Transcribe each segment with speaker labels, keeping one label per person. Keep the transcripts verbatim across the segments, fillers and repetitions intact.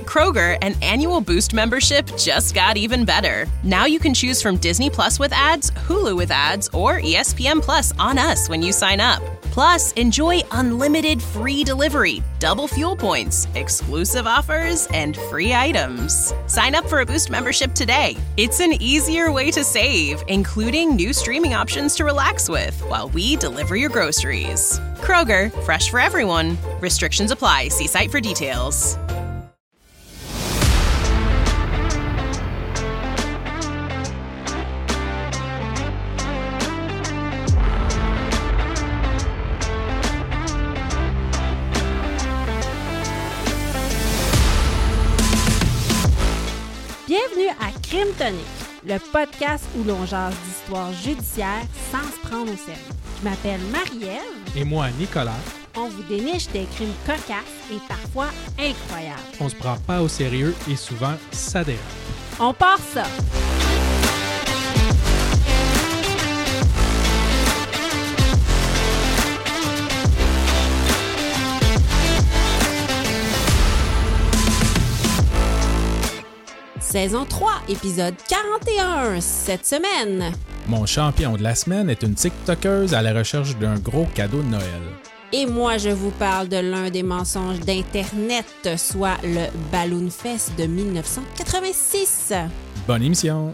Speaker 1: Kroger, an annual Boost membership just got even better. Now you can choose from Disney Plus with ads, Hulu with ads, or E S P N Plus on us when you sign up. Plus, enjoy unlimited free delivery, double fuel points, exclusive offers, and free items. Sign up for a Boost membership today. It's an easier way to save, including new streaming options to relax with while we deliver your groceries. Kroger, fresh for everyone. Restrictions apply. See site for details.
Speaker 2: Bienvenue à Crime Tonic, le podcast où l'on jase d'histoires judiciaires sans se prendre au sérieux. Je m'appelle Marie-Ève.
Speaker 3: Et moi, Nicolas.
Speaker 2: On vous déniche des crimes cocasses et parfois incroyables.
Speaker 3: On se prend pas au sérieux et souvent, ça dérape.
Speaker 2: On part ça! Saison trois, épisode quarante et un, cette semaine.
Speaker 3: Mon champion de la semaine est une TikTokeuse à la recherche d'un gros cadeau de Noël.
Speaker 2: Et moi, je vous parle de l'un des mensonges d'Internet, soit le Balloon Fest de dix-neuf cent quatre-vingt-six.
Speaker 3: Bonne émission!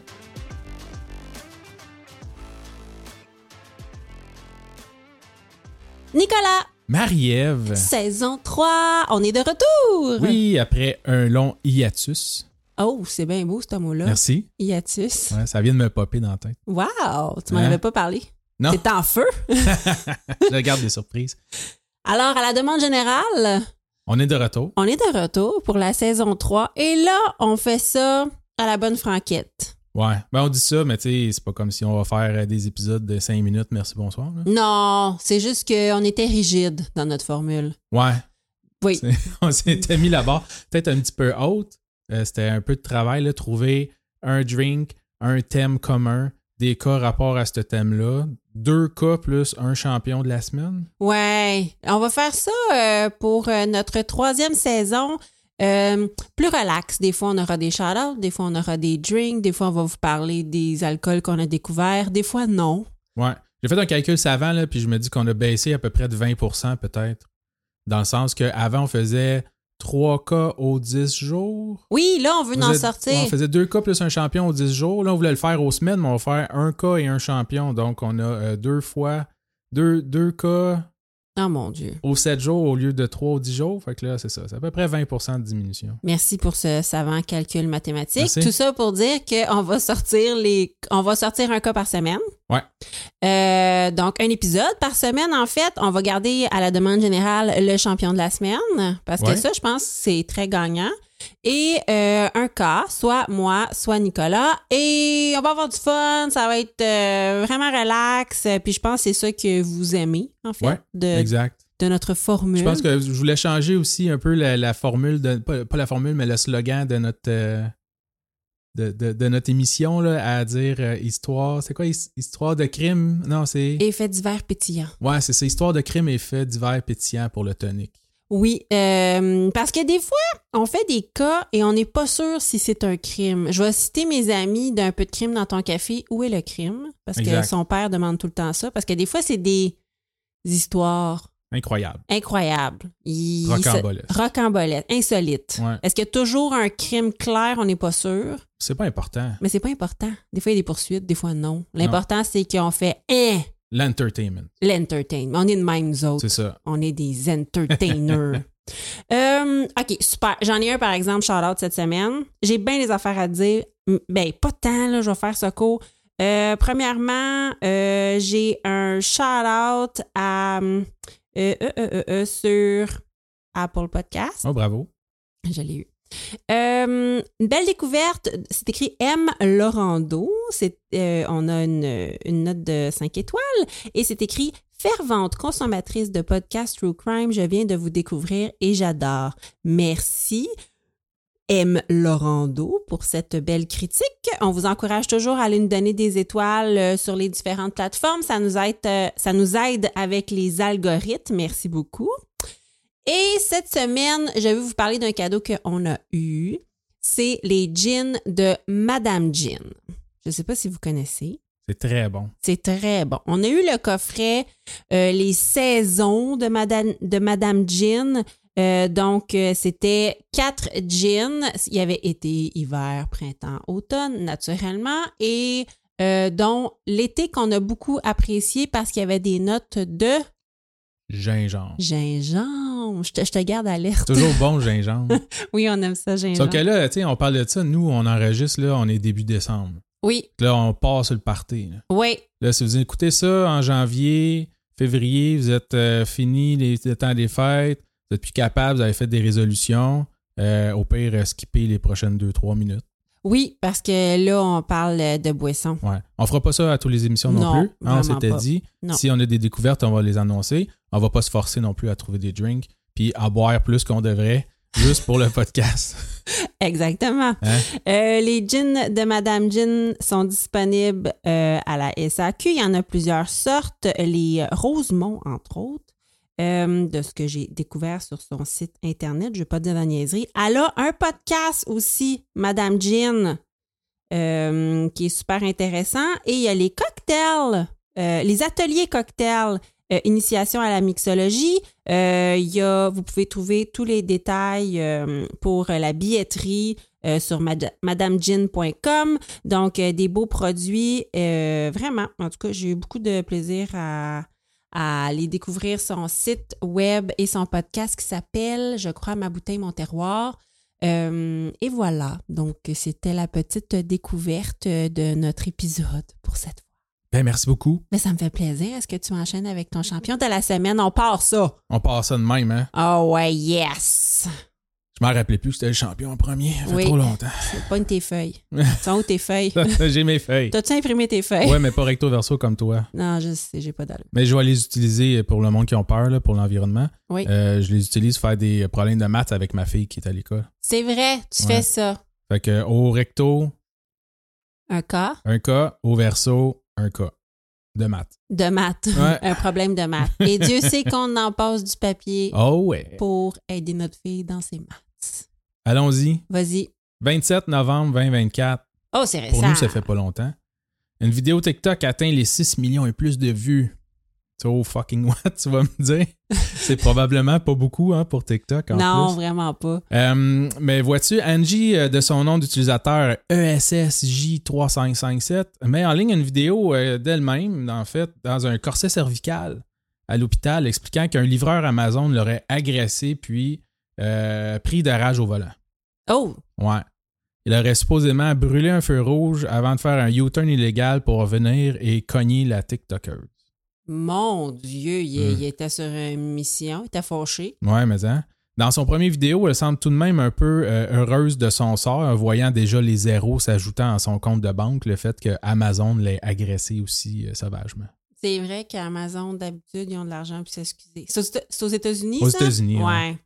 Speaker 2: Nicolas!
Speaker 3: Marie-Ève!
Speaker 2: Saison trois, on est de retour!
Speaker 3: Oui, après un long hiatus.
Speaker 2: Oh, c'est bien beau ce mot-là.
Speaker 3: Merci.
Speaker 2: Hiatus.
Speaker 3: Ouais, ça vient de me popper dans la tête.
Speaker 2: Wow! Tu m'en
Speaker 3: Hein?
Speaker 2: avais pas parlé.
Speaker 3: Non.
Speaker 2: T'es en feu.
Speaker 3: Je garde des surprises.
Speaker 2: Alors, à la demande générale,
Speaker 3: On est de retour.
Speaker 2: on est de retour pour la saison trois. Et là, on fait ça à la bonne franquette.
Speaker 3: Ouais. Ben, on dit ça, mais tu sais, c'est pas comme si on va faire des épisodes de cinq minutes. Merci, bonsoir. Là.
Speaker 2: Non, c'est juste qu'on était rigide dans notre formule.
Speaker 3: Ouais.
Speaker 2: Oui.
Speaker 3: C'est- on s'était mis là-bas. Peut-être un petit peu haute. Euh, c'était un peu de travail, là, trouver un drink, un thème commun, des cas rapport à ce thème-là. Deux cas plus un champion de la semaine.
Speaker 2: Ouais, on va faire ça euh, pour euh, notre troisième saison. Euh, plus relax. Des fois, on aura des shout-outs, des fois, on aura des drinks, des fois, on va vous parler des alcools qu'on a découverts, des fois, non.
Speaker 3: Ouais. J'ai fait un calcul savant, là, puis je me dis qu'on a baissé à peu près de vingt pour cent peut-être. Dans le sens qu'avant, on faisait trois cas aux dix jours.
Speaker 2: Oui, là, on veut
Speaker 3: On
Speaker 2: en
Speaker 3: faisait-
Speaker 2: sortir.
Speaker 3: On faisait deux cas plus un champion aux dix jours. Là, on voulait le faire aux semaines, mais on va faire un cas et un champion. Donc, on a euh, deux fois, deux, deux cas
Speaker 2: Oh mon Dieu.
Speaker 3: aux sept jours au lieu de trois aux dix jours. Fait que là, c'est ça. C'est à peu près vingt pour cent de diminution.
Speaker 2: Merci pour ce savant calcul mathématique.
Speaker 3: Merci.
Speaker 2: Tout ça pour dire qu'on va sortir les, on va sortir un cas par semaine.
Speaker 3: Ouais.
Speaker 2: Euh, donc, un épisode par semaine, en fait. On va garder à la demande générale le champion de la semaine parce que
Speaker 3: Ouais.
Speaker 2: ça, je pense, c'est très gagnant. Et euh, un cas, soit moi, soit Nicolas. Et on va avoir du fun. Ça va être euh, vraiment relax. Puis je pense que c'est ça que vous aimez, en fait,
Speaker 3: Ouais,
Speaker 2: de,
Speaker 3: Exact.
Speaker 2: de notre formule.
Speaker 3: Je pense que je voulais changer aussi un peu la, la formule, de, pas, pas la formule, mais le slogan de notre, euh, de, de, de notre émission là, à dire euh, histoire. C'est quoi, his- histoire de crime? Non, c'est.
Speaker 2: Effet divers pétillant.
Speaker 3: Ouais, c'est ça. Histoire de crime et faits divers pétillants pour le tonic.
Speaker 2: Oui, euh, parce que des fois, on fait des cas et on n'est pas sûr si c'est un crime. Je vais citer mes amis d'un peu de crime dans ton café. Où est le crime? Parce
Speaker 3: Exact.
Speaker 2: que son père demande tout le temps ça. Parce que des fois, c'est des histoires
Speaker 3: Incroyable.
Speaker 2: incroyables. Il-
Speaker 3: Rocambolesque.
Speaker 2: Rocambolesques, insolites.
Speaker 3: Ouais.
Speaker 2: Est-ce qu'il y a toujours un crime clair? On n'est pas sûr.
Speaker 3: C'est pas important.
Speaker 2: Mais c'est pas important. Des fois, il y a des poursuites, des fois, non. L'important, c'est qu'on fait hein,
Speaker 3: L'entertainment.
Speaker 2: l'entertainment. On est de même, nous autres.
Speaker 3: C'est ça.
Speaker 2: On est des entertainers. euh, OK, super. J'en ai un, par exemple, shout-out cette semaine. J'ai bien des affaires à dire. M- Ben, pas tant, là, je vais faire ce cours. Euh, premièrement, euh, j'ai un shout-out à, euh, euh, euh, euh, euh, sur Apple Podcast.
Speaker 3: Oh, bravo.
Speaker 2: Je l'ai eu. Euh, une belle découverte, c'est écrit M. Laurando. C'est, euh, on a une, une note de cinq étoiles et c'est écrit fervente consommatrice de podcast True Crime. Je viens de vous découvrir et j'adore. Merci. M. Laurando pour cette belle critique. On vous encourage toujours à aller nous donner des étoiles euh, sur les différentes plateformes. Ça nous aide, euh, ça nous aide avec les algorithmes. Merci beaucoup. Et cette semaine, je vais vous parler d'un cadeau qu'on a eu. C'est les jeans de Madame Jean. Je ne sais pas si vous connaissez.
Speaker 3: C'est très bon.
Speaker 2: C'est très bon. On a eu le coffret euh, Les saisons de Madame, de Madame Jean. Euh, donc, euh, c'était quatre jeans. Il y avait été, hiver, printemps, automne, naturellement. Et euh, dont l'été qu'on a beaucoup apprécié parce qu'il y avait des notes de...
Speaker 3: Gingembre.
Speaker 2: Gingembre. Je te, je te garde alerte.
Speaker 3: Toujours bon, gingembre.
Speaker 2: Oui, on aime ça, gingembre.
Speaker 3: Sauf que là, tu sais, on parle de ça. Nous, on enregistre, là, on est début décembre.
Speaker 2: Oui.
Speaker 3: Là, on part sur le party. Là,
Speaker 2: Oui.
Speaker 3: là si vous écoutez ça en janvier, février, vous êtes euh, fini les, le temps des fêtes, vous êtes plus capable, vous avez fait des résolutions. Euh, au pire, euh, skipper les prochaines deux trois minutes.
Speaker 2: Oui, parce que là, on parle de boissons.
Speaker 3: Ouais. On fera pas ça à toutes les émissions non, non plus. Hein, on s'était pas. dit. Non. Si on a des découvertes, on va les annoncer. On va pas se forcer non plus à trouver des drinks puis à boire plus qu'on devrait juste pour le podcast.
Speaker 2: Exactement. Hein? Euh, les gins de Madame Jean sont disponibles euh, à la S A Q. Il y en a plusieurs sortes. Les Rosemont, entre autres. Euh, de ce que j'ai découvert sur son site Internet. Je ne vais pas dire de la niaiserie. Elle a un podcast aussi, Madame Jean, euh, qui est super intéressant. Et il y a les cocktails, euh, les ateliers cocktails, euh, initiation à la mixologie. Euh, il y a, vous pouvez trouver tous les détails euh, pour la billetterie euh, sur mad- madame jean point com. Donc, euh, des beaux produits. Euh, vraiment, en tout cas, j'ai eu beaucoup de plaisir à... à aller découvrir son site web et son podcast qui s'appelle, je crois, Ma bouteille, mon terroir. Euh, et voilà, donc c'était la petite découverte de notre épisode pour cette fois.
Speaker 3: Ben, merci beaucoup.
Speaker 2: Mais ça me fait plaisir. Est-ce que tu enchaînes avec ton champion de la semaine? On part ça.
Speaker 3: On part ça de même, hein?
Speaker 2: Oh ouais, yes!
Speaker 3: Je m'en rappelais plus que c'était le champion en premier. Ça fait
Speaker 2: oui,
Speaker 3: trop longtemps.
Speaker 2: C'est pas une tes feuilles. Sont où tes feuilles?
Speaker 3: J'ai mes feuilles.
Speaker 2: T'as-tu imprimé tes feuilles?
Speaker 3: Ouais, mais pas recto verso comme toi.
Speaker 2: Non, je sais, j'ai pas d'allure.
Speaker 3: Mais je vais les utiliser pour le monde qui ont peur, là, pour l'environnement.
Speaker 2: Oui.
Speaker 3: Euh, je les utilise pour faire des problèmes de maths avec ma fille qui est à l'école.
Speaker 2: C'est vrai, tu
Speaker 3: ouais.
Speaker 2: fais ça.
Speaker 3: Fait que au recto,
Speaker 2: un cas.
Speaker 3: Un cas. Au verso, un cas. De maths.
Speaker 2: De maths.
Speaker 3: Ouais.
Speaker 2: Un problème de maths. Et Dieu sait qu'on en passe du papier
Speaker 3: oh ouais.
Speaker 2: pour aider notre fille dans ses maths.
Speaker 3: Allons-y.
Speaker 2: Vas-y.
Speaker 3: vingt-sept novembre vingt vingt-quatre.
Speaker 2: Oh, c'est récent.
Speaker 3: Pour nous, ça fait pas longtemps. Une vidéo TikTok atteint les six millions et plus de vues. So fucking what, tu vas me dire? C'est probablement pas beaucoup hein, pour TikTok en
Speaker 2: non,
Speaker 3: plus.
Speaker 2: vraiment pas.
Speaker 3: Euh, mais vois-tu, Angie, de son nom d'utilisateur E S S J trois cinq cinq sept, met en ligne une vidéo euh, d'elle-même, en fait, dans un corset cervical à l'hôpital, expliquant qu'un livreur Amazon l'aurait agressé puis euh, pris de rage au volant.
Speaker 2: Oh!
Speaker 3: Ouais. Il aurait supposément brûlé un feu rouge avant de faire un U-turn illégal pour venir et cogner la TikTokeuse.
Speaker 2: Mon Dieu, il, mm. il était sur une mission, il était fâché.
Speaker 3: Ouais, mais hein. Dans son premier vidéo, elle semble tout de même un peu euh, heureuse de son sort, voyant déjà les zéros s'ajoutant à son compte de banque, le fait que Amazon l'ait agressé aussi euh, sauvagement.
Speaker 2: C'est vrai qu'Amazon, d'habitude, ils ont de l'argent pour s'excuser. C'est, c'est aux États-Unis,
Speaker 3: aux
Speaker 2: ça?
Speaker 3: Aux États-Unis,
Speaker 2: ouais.
Speaker 3: ouais.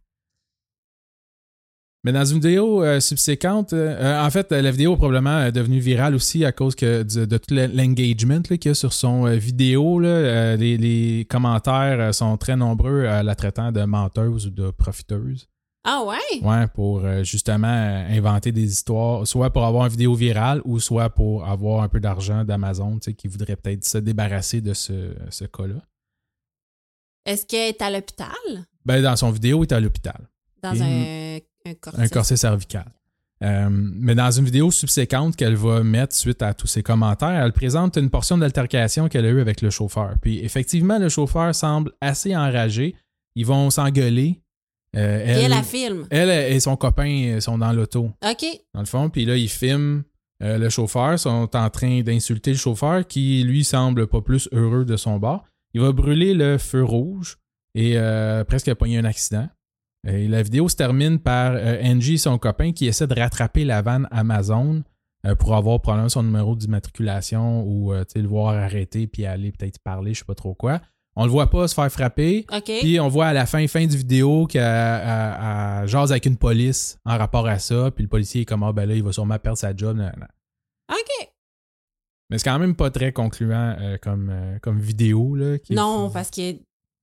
Speaker 3: Mais dans une vidéo euh, subséquente, euh, en fait, la vidéo est probablement devenue virale aussi à cause que de, de tout l'engagement là, qu'il y a sur son euh, vidéo. Là, euh, les, les commentaires sont très nombreux à la traitant de menteuse ou de profiteuse.
Speaker 2: Ah ouais?
Speaker 3: Ouais, pour euh, justement inventer des histoires, soit pour avoir une vidéo virale ou soit pour avoir un peu d'argent d'Amazon, tu sais, qui voudrait peut-être se débarrasser de ce, ce cas-là.
Speaker 2: Est-ce qu'elle est à l'hôpital?
Speaker 3: Ben, dans son vidéo, il est à l'hôpital.
Speaker 2: Dans
Speaker 3: Et,
Speaker 2: un... Un corset.
Speaker 3: Un corset cervical. Euh, mais dans une vidéo subséquente qu'elle va mettre suite à tous ses commentaires, elle présente une portion d'altercation qu'elle a eue avec le chauffeur. Puis effectivement, le chauffeur semble assez enragé. Ils vont s'engueuler. Euh, elle,
Speaker 2: et elle la filme.
Speaker 3: Elle et son copain sont dans l'auto.
Speaker 2: OK.
Speaker 3: Dans le fond. Puis là, ils filment euh, le chauffeur. Sont en train d'insulter le chauffeur qui, lui, semble pas plus heureux de son bord. Il va brûler le feu rouge et euh, presque pogner un accident. Et la vidéo se termine par euh, Angie et son copain qui essaie de rattraper la vanne Amazon euh, pour avoir probablement son numéro d'immatriculation ou euh, le voir arrêter puis aller peut-être parler, je sais pas trop quoi. On le voit pas se faire frapper.
Speaker 2: Okay.
Speaker 3: Puis on voit à la fin, fin du vidéo qu'elle elle, elle jase avec une police en rapport à ça. Puis le policier est comme ah ben là, il va sûrement perdre sa job. Nan, nan.
Speaker 2: OK.
Speaker 3: Mais c'est quand même pas très concluant euh, comme, euh, comme vidéo. Là, qui
Speaker 2: non,
Speaker 3: est...
Speaker 2: parce que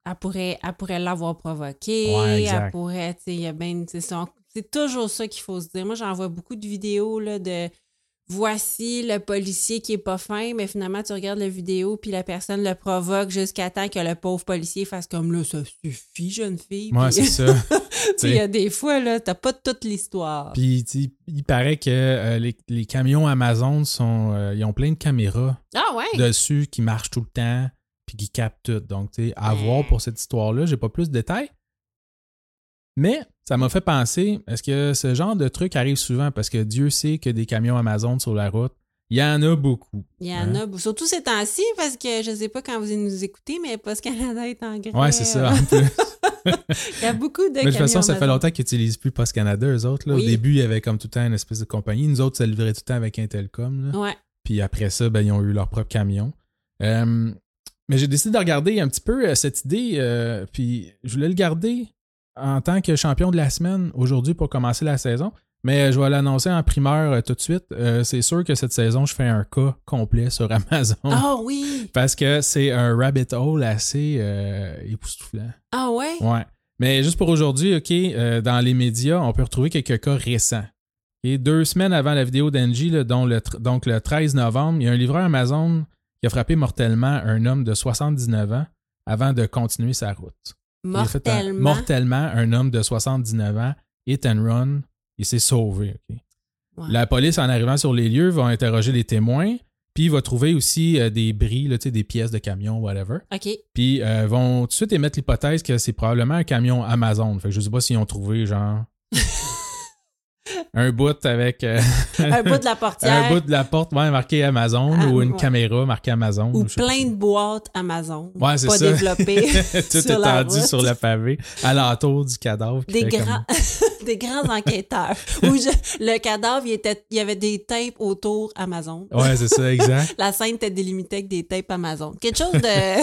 Speaker 2: elle pourrait, elle pourrait l'avoir provoqué.
Speaker 3: Ouais, exact.
Speaker 2: Elle pourrait, tu sais, il y a bien... C'est, son, c'est toujours ça qu'il faut se dire. Moi, j'en vois beaucoup de vidéos, là, de... Voici le policier qui est pas fin, mais finalement, tu regardes la vidéo puis la personne le provoque jusqu'à temps que le pauvre policier fasse comme là, ça suffit, jeune fille.
Speaker 3: Ouais,
Speaker 2: puis...
Speaker 3: c'est ça.
Speaker 2: Il y a des fois, là, t'as pas toute l'histoire.
Speaker 3: Puis, il paraît que euh, les, les camions Amazon sont. Euh, ils ont plein de caméras
Speaker 2: ah ouais?
Speaker 3: dessus qui marchent tout le temps puis qui captent tout. Donc, tu sais, à
Speaker 2: ouais.
Speaker 3: voir pour cette histoire-là, j'ai pas plus de détails. Mais ça m'a fait penser, est-ce que ce genre de truc arrive souvent? Parce que Dieu sait que des camions Amazon sur la route, il y en a beaucoup.
Speaker 2: Il y en
Speaker 3: hein?
Speaker 2: a beaucoup. Surtout ces temps-ci, parce que je sais pas quand vous nous écoutez, mais Post Canada est en grève.
Speaker 3: Ouais, c'est ça, en plus.
Speaker 2: Il y a beaucoup de
Speaker 3: Mais de toute façon, ça
Speaker 2: Amazon.
Speaker 3: fait longtemps qu'ils n'utilisent plus Post Canada, eux autres. Là.
Speaker 2: Oui.
Speaker 3: Au début, il y avait comme tout le temps une espèce de compagnie. Nous autres, ça livrait tout le temps avec Intelcom. Là.
Speaker 2: Ouais.
Speaker 3: Puis après ça, ben, ils ont eu leur propre camion. Euh, mais j'ai décidé de regarder un petit peu euh, cette idée. Euh, puis je voulais le garder en tant que champion de la semaine aujourd'hui pour commencer la saison. Mais je vais l'annoncer en primeur euh, tout de suite. Euh, c'est sûr que cette saison, je fais un cas complet sur Amazon.
Speaker 2: Ah oh, oui!
Speaker 3: Parce que c'est un rabbit hole assez euh, époustouflant.
Speaker 2: Ah ouais?
Speaker 3: Ouais. Mais juste pour aujourd'hui, OK, euh, dans les médias, on peut retrouver quelques cas récents. Et deux semaines avant la vidéo d'Angie, là, dont le, donc le treize novembre, il y a un livreur Amazon qui a frappé mortellement un homme de soixante-dix-neuf ans avant de continuer sa route.
Speaker 2: Mortellement?
Speaker 3: Un, mortellement, un homme de soixante-dix-neuf ans, hit and run, il s'est sauvé. Okay?
Speaker 2: Ouais.
Speaker 3: La police, en arrivant sur les lieux, va interroger les témoins, puis va trouver aussi euh, des bris, là, des pièces de camion, whatever.
Speaker 2: OK.
Speaker 3: Puis euh, vont tout de suite émettre l'hypothèse que c'est probablement un camion Amazon. Fait que je sais pas s'ils ont trouvé, genre... un bout avec... Euh,
Speaker 2: un bout de la portière.
Speaker 3: un bout de la porte, ouais, marqué Amazon,
Speaker 2: ah,
Speaker 3: ou une
Speaker 2: ouais.
Speaker 3: caméra marquée Amazon.
Speaker 2: Ou
Speaker 3: ou
Speaker 2: plein de boîtes Amazon.
Speaker 3: Ouais, c'est
Speaker 2: pas
Speaker 3: ça.
Speaker 2: développées.
Speaker 3: Tout
Speaker 2: sur la
Speaker 3: étendu
Speaker 2: route.
Speaker 3: sur le pavé, alentour du cadavre.
Speaker 2: Des grands,
Speaker 3: comme...
Speaker 2: des grands enquêteurs. Où je, le cadavre, il, était, il y avait des tapes autour Amazon.
Speaker 3: Ouais, c'est ça, exact.
Speaker 2: La scène était délimitée avec des tapes Amazon. Quelque chose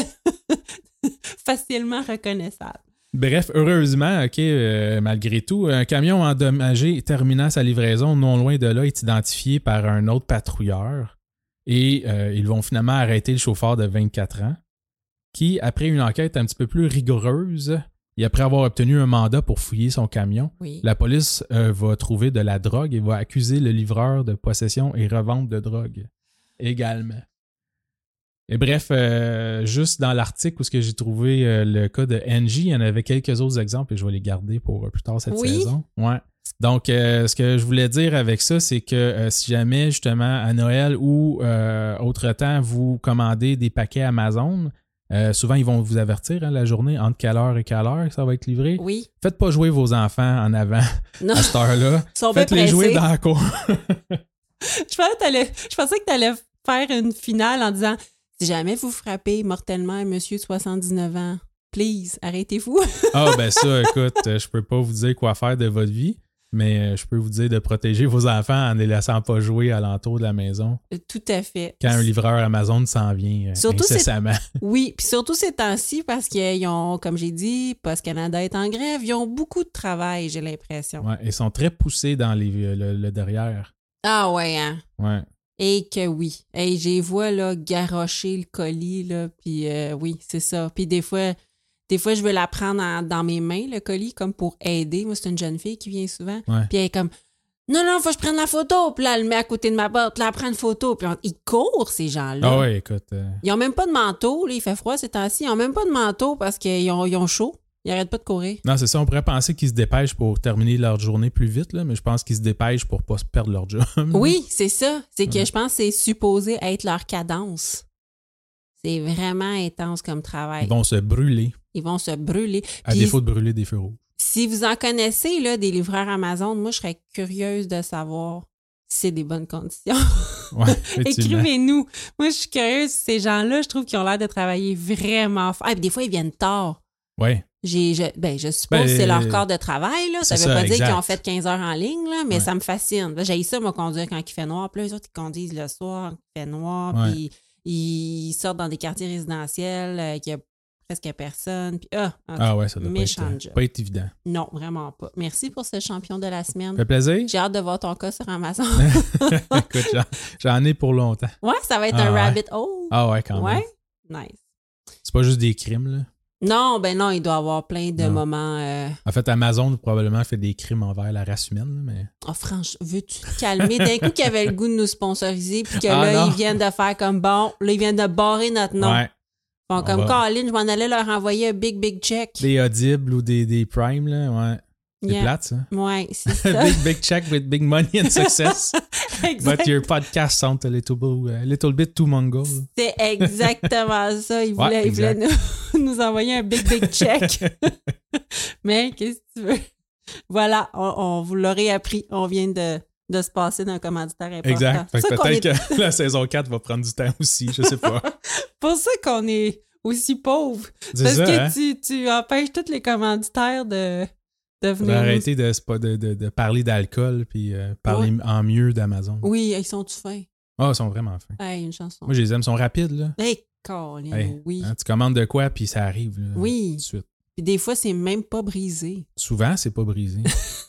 Speaker 2: de facilement reconnaissable.
Speaker 3: Bref, heureusement, OK, euh, malgré tout, un camion endommagé terminant sa livraison non loin de là est identifié par un autre patrouilleur et euh, ils vont finalement arrêter le chauffeur de vingt-quatre ans qui, après une enquête un petit peu plus rigoureuse et après avoir obtenu un mandat pour fouiller son camion,
Speaker 2: oui.
Speaker 3: la police euh, va trouver de la drogue et va accuser le livreur de possession et revente de drogue également. Et bref, euh, juste dans l'article où ce que j'ai trouvé euh, le cas de Angie, il y en avait quelques autres exemples et je vais les garder pour euh, plus tard cette
Speaker 2: oui.
Speaker 3: saison. Ouais. Donc, euh, ce que je voulais dire avec ça, c'est que euh, si jamais, justement, à Noël ou euh, autre temps, vous commandez des paquets Amazon, euh, souvent, ils vont vous avertir hein, la journée entre quelle heure et quelle heure ça va être livré.
Speaker 2: Oui.
Speaker 3: Faites pas jouer vos enfants en avant
Speaker 2: non.
Speaker 3: à cette heure-là. Faites-les jouer dans la cour.
Speaker 2: je, pensais que t'allais, je pensais que tu allais faire une finale en disant... Si jamais vous frappez mortellement un monsieur de soixante-dix-neuf ans, please, arrêtez-vous.
Speaker 3: Ah, ben ça, écoute, je peux pas vous dire quoi faire de votre vie, mais je peux vous dire de protéger vos enfants en ne les laissant pas jouer alentour de la maison.
Speaker 2: Tout à fait.
Speaker 3: Quand un livreur Amazon s'en vient surtout incessamment.
Speaker 2: Oui, puis surtout ces temps-ci, parce qu'ils ont, comme j'ai dit, Post Canada est en grève, ils ont beaucoup de travail, j'ai l'impression.
Speaker 3: Ouais, ils sont très poussés dans les, le, le derrière.
Speaker 2: Ah ouais, hein?
Speaker 3: Ouais.
Speaker 2: Et que oui. Hey, j'ai vois là garrocher le colis, là, puis euh, oui, c'est ça. Puis des fois, des fois, je veux la prendre en, dans mes mains, le colis, comme pour aider. Moi, c'est une jeune fille qui vient souvent.
Speaker 3: Ouais.
Speaker 2: Puis elle est comme, non, non, faut que je prenne la photo. Puis là, elle le met à côté de ma porte. Puis là, elle prend une photo. Puis on, ils courent, ces gens-là.
Speaker 3: Ah ouais, écoute. Euh...
Speaker 2: Ils ont même pas de manteau, là. Il fait froid ces temps-ci. Ils ont même pas de manteau parce qu'ils ont, ils ont chaud. Ils arrêtent pas de courir.
Speaker 3: Non, c'est ça. On pourrait penser qu'ils se dépêchent pour terminer leur journée plus vite, là, mais je pense qu'ils se dépêchent pour pas se perdre leur job.
Speaker 2: Oui, c'est ça. C'est que
Speaker 3: ouais.
Speaker 2: je pense que c'est supposé être leur cadence. C'est vraiment intense comme travail.
Speaker 3: Ils vont se brûler.
Speaker 2: Ils vont se brûler.
Speaker 3: À
Speaker 2: Puis,
Speaker 3: défaut de brûler des feux rouges.
Speaker 2: Si vous en connaissez, là, des livreurs Amazon, moi, je serais curieuse de savoir si c'est des bonnes conditions.
Speaker 3: Ouais,
Speaker 2: écrivez-nous. Moi, je suis curieuse. Ces gens-là, je trouve qu'ils ont l'air de travailler vraiment fort. Ah, puis des fois, ils viennent tard.
Speaker 3: Oui.
Speaker 2: J'ai, je, ben, je suppose
Speaker 3: ben,
Speaker 2: que c'est leur corps de travail. Là. Ça veut
Speaker 3: ça,
Speaker 2: pas
Speaker 3: exact.
Speaker 2: dire qu'ils ont fait quinze heures en ligne, là, mais
Speaker 3: ouais.
Speaker 2: ça me fascine. J'ai ça, moi, conduire quand il fait noir. Puis là, les autres, ils conduisent le soir quand il fait noir.
Speaker 3: Ouais.
Speaker 2: Puis ils sortent dans des quartiers résidentiels euh, qu'il y a presque personne. Puis, ah,
Speaker 3: ah ouais, ça doit
Speaker 2: méchant
Speaker 3: pas être,
Speaker 2: job.
Speaker 3: pas être évident.
Speaker 2: Non, vraiment pas. Merci pour ce champion de la semaine.
Speaker 3: Ça fait plaisir.
Speaker 2: J'ai hâte de voir ton cas sur Amazon.
Speaker 3: Écoute, j'en, j'en ai pour longtemps.
Speaker 2: Ouais, ça va être
Speaker 3: ah
Speaker 2: un
Speaker 3: ouais.
Speaker 2: rabbit hole.
Speaker 3: Ah ouais, quand
Speaker 2: ouais?
Speaker 3: même.
Speaker 2: Nice.
Speaker 3: C'est pas juste des crimes, là.
Speaker 2: Non, ben non, il doit y avoir plein de
Speaker 3: Non.
Speaker 2: moments... Euh...
Speaker 3: En fait, Amazon probablement fait des crimes envers la race humaine, mais...
Speaker 2: Oh, franchement, veux-tu te calmer? D'un coup, qu'ils avaient le goût de nous sponsoriser, puis que
Speaker 3: Ah,
Speaker 2: là,
Speaker 3: non.
Speaker 2: ils viennent de faire comme bon, là, ils viennent de barrer notre nom.
Speaker 3: Ouais.
Speaker 2: Bon,
Speaker 3: On
Speaker 2: comme
Speaker 3: va-
Speaker 2: Colin, je m'en allais leur envoyer un big, big check.
Speaker 3: Des Audibles ou des, des Prime, là, ouais. C'est
Speaker 2: Yeah.
Speaker 3: plate, ça.
Speaker 2: Ouais, c'est ça.
Speaker 3: big, big check with big money and success.
Speaker 2: Exact.
Speaker 3: But your podcast sound a little, bit- a little bit too mongol.
Speaker 2: C'est exactement ça. Ils
Speaker 3: Ouais,
Speaker 2: voulaient, ils voulaient
Speaker 3: exact.
Speaker 2: nous, nous envoyer un big, big check. Mais qu'est-ce que tu veux? Voilà, on, on vous l'aurait appris. On vient de, de se passer d'un commanditaire important.
Speaker 3: Exact. Fait que
Speaker 2: C'est pour ça qu'on
Speaker 3: peut-être
Speaker 2: est-
Speaker 3: que la saison quatre va prendre du temps aussi, je sais pas.
Speaker 2: pour ça qu'on est aussi pauvres.
Speaker 3: C'est
Speaker 2: Parce
Speaker 3: ça,
Speaker 2: que
Speaker 3: hein?
Speaker 2: tu, tu empêches tous les commanditaires de, de
Speaker 3: On
Speaker 2: venir.
Speaker 3: va
Speaker 2: nous-
Speaker 3: arrêter de, spa- de, de, de parler d'alcool puis euh, parler en mieux d'Amazon.
Speaker 2: Oui, ils sont-tu fins?
Speaker 3: Ah, ils sont vraiment fins.
Speaker 2: Hey, une chanson.
Speaker 3: Moi, je les aime, ils sont rapides, là.
Speaker 2: Hey, Colin,
Speaker 3: Hey,
Speaker 2: oui.
Speaker 3: hein, tu commandes de quoi, puis ça arrive, là,
Speaker 2: Oui.
Speaker 3: tout de suite.
Speaker 2: Puis des fois, c'est même pas brisé.
Speaker 3: Souvent, c'est pas brisé.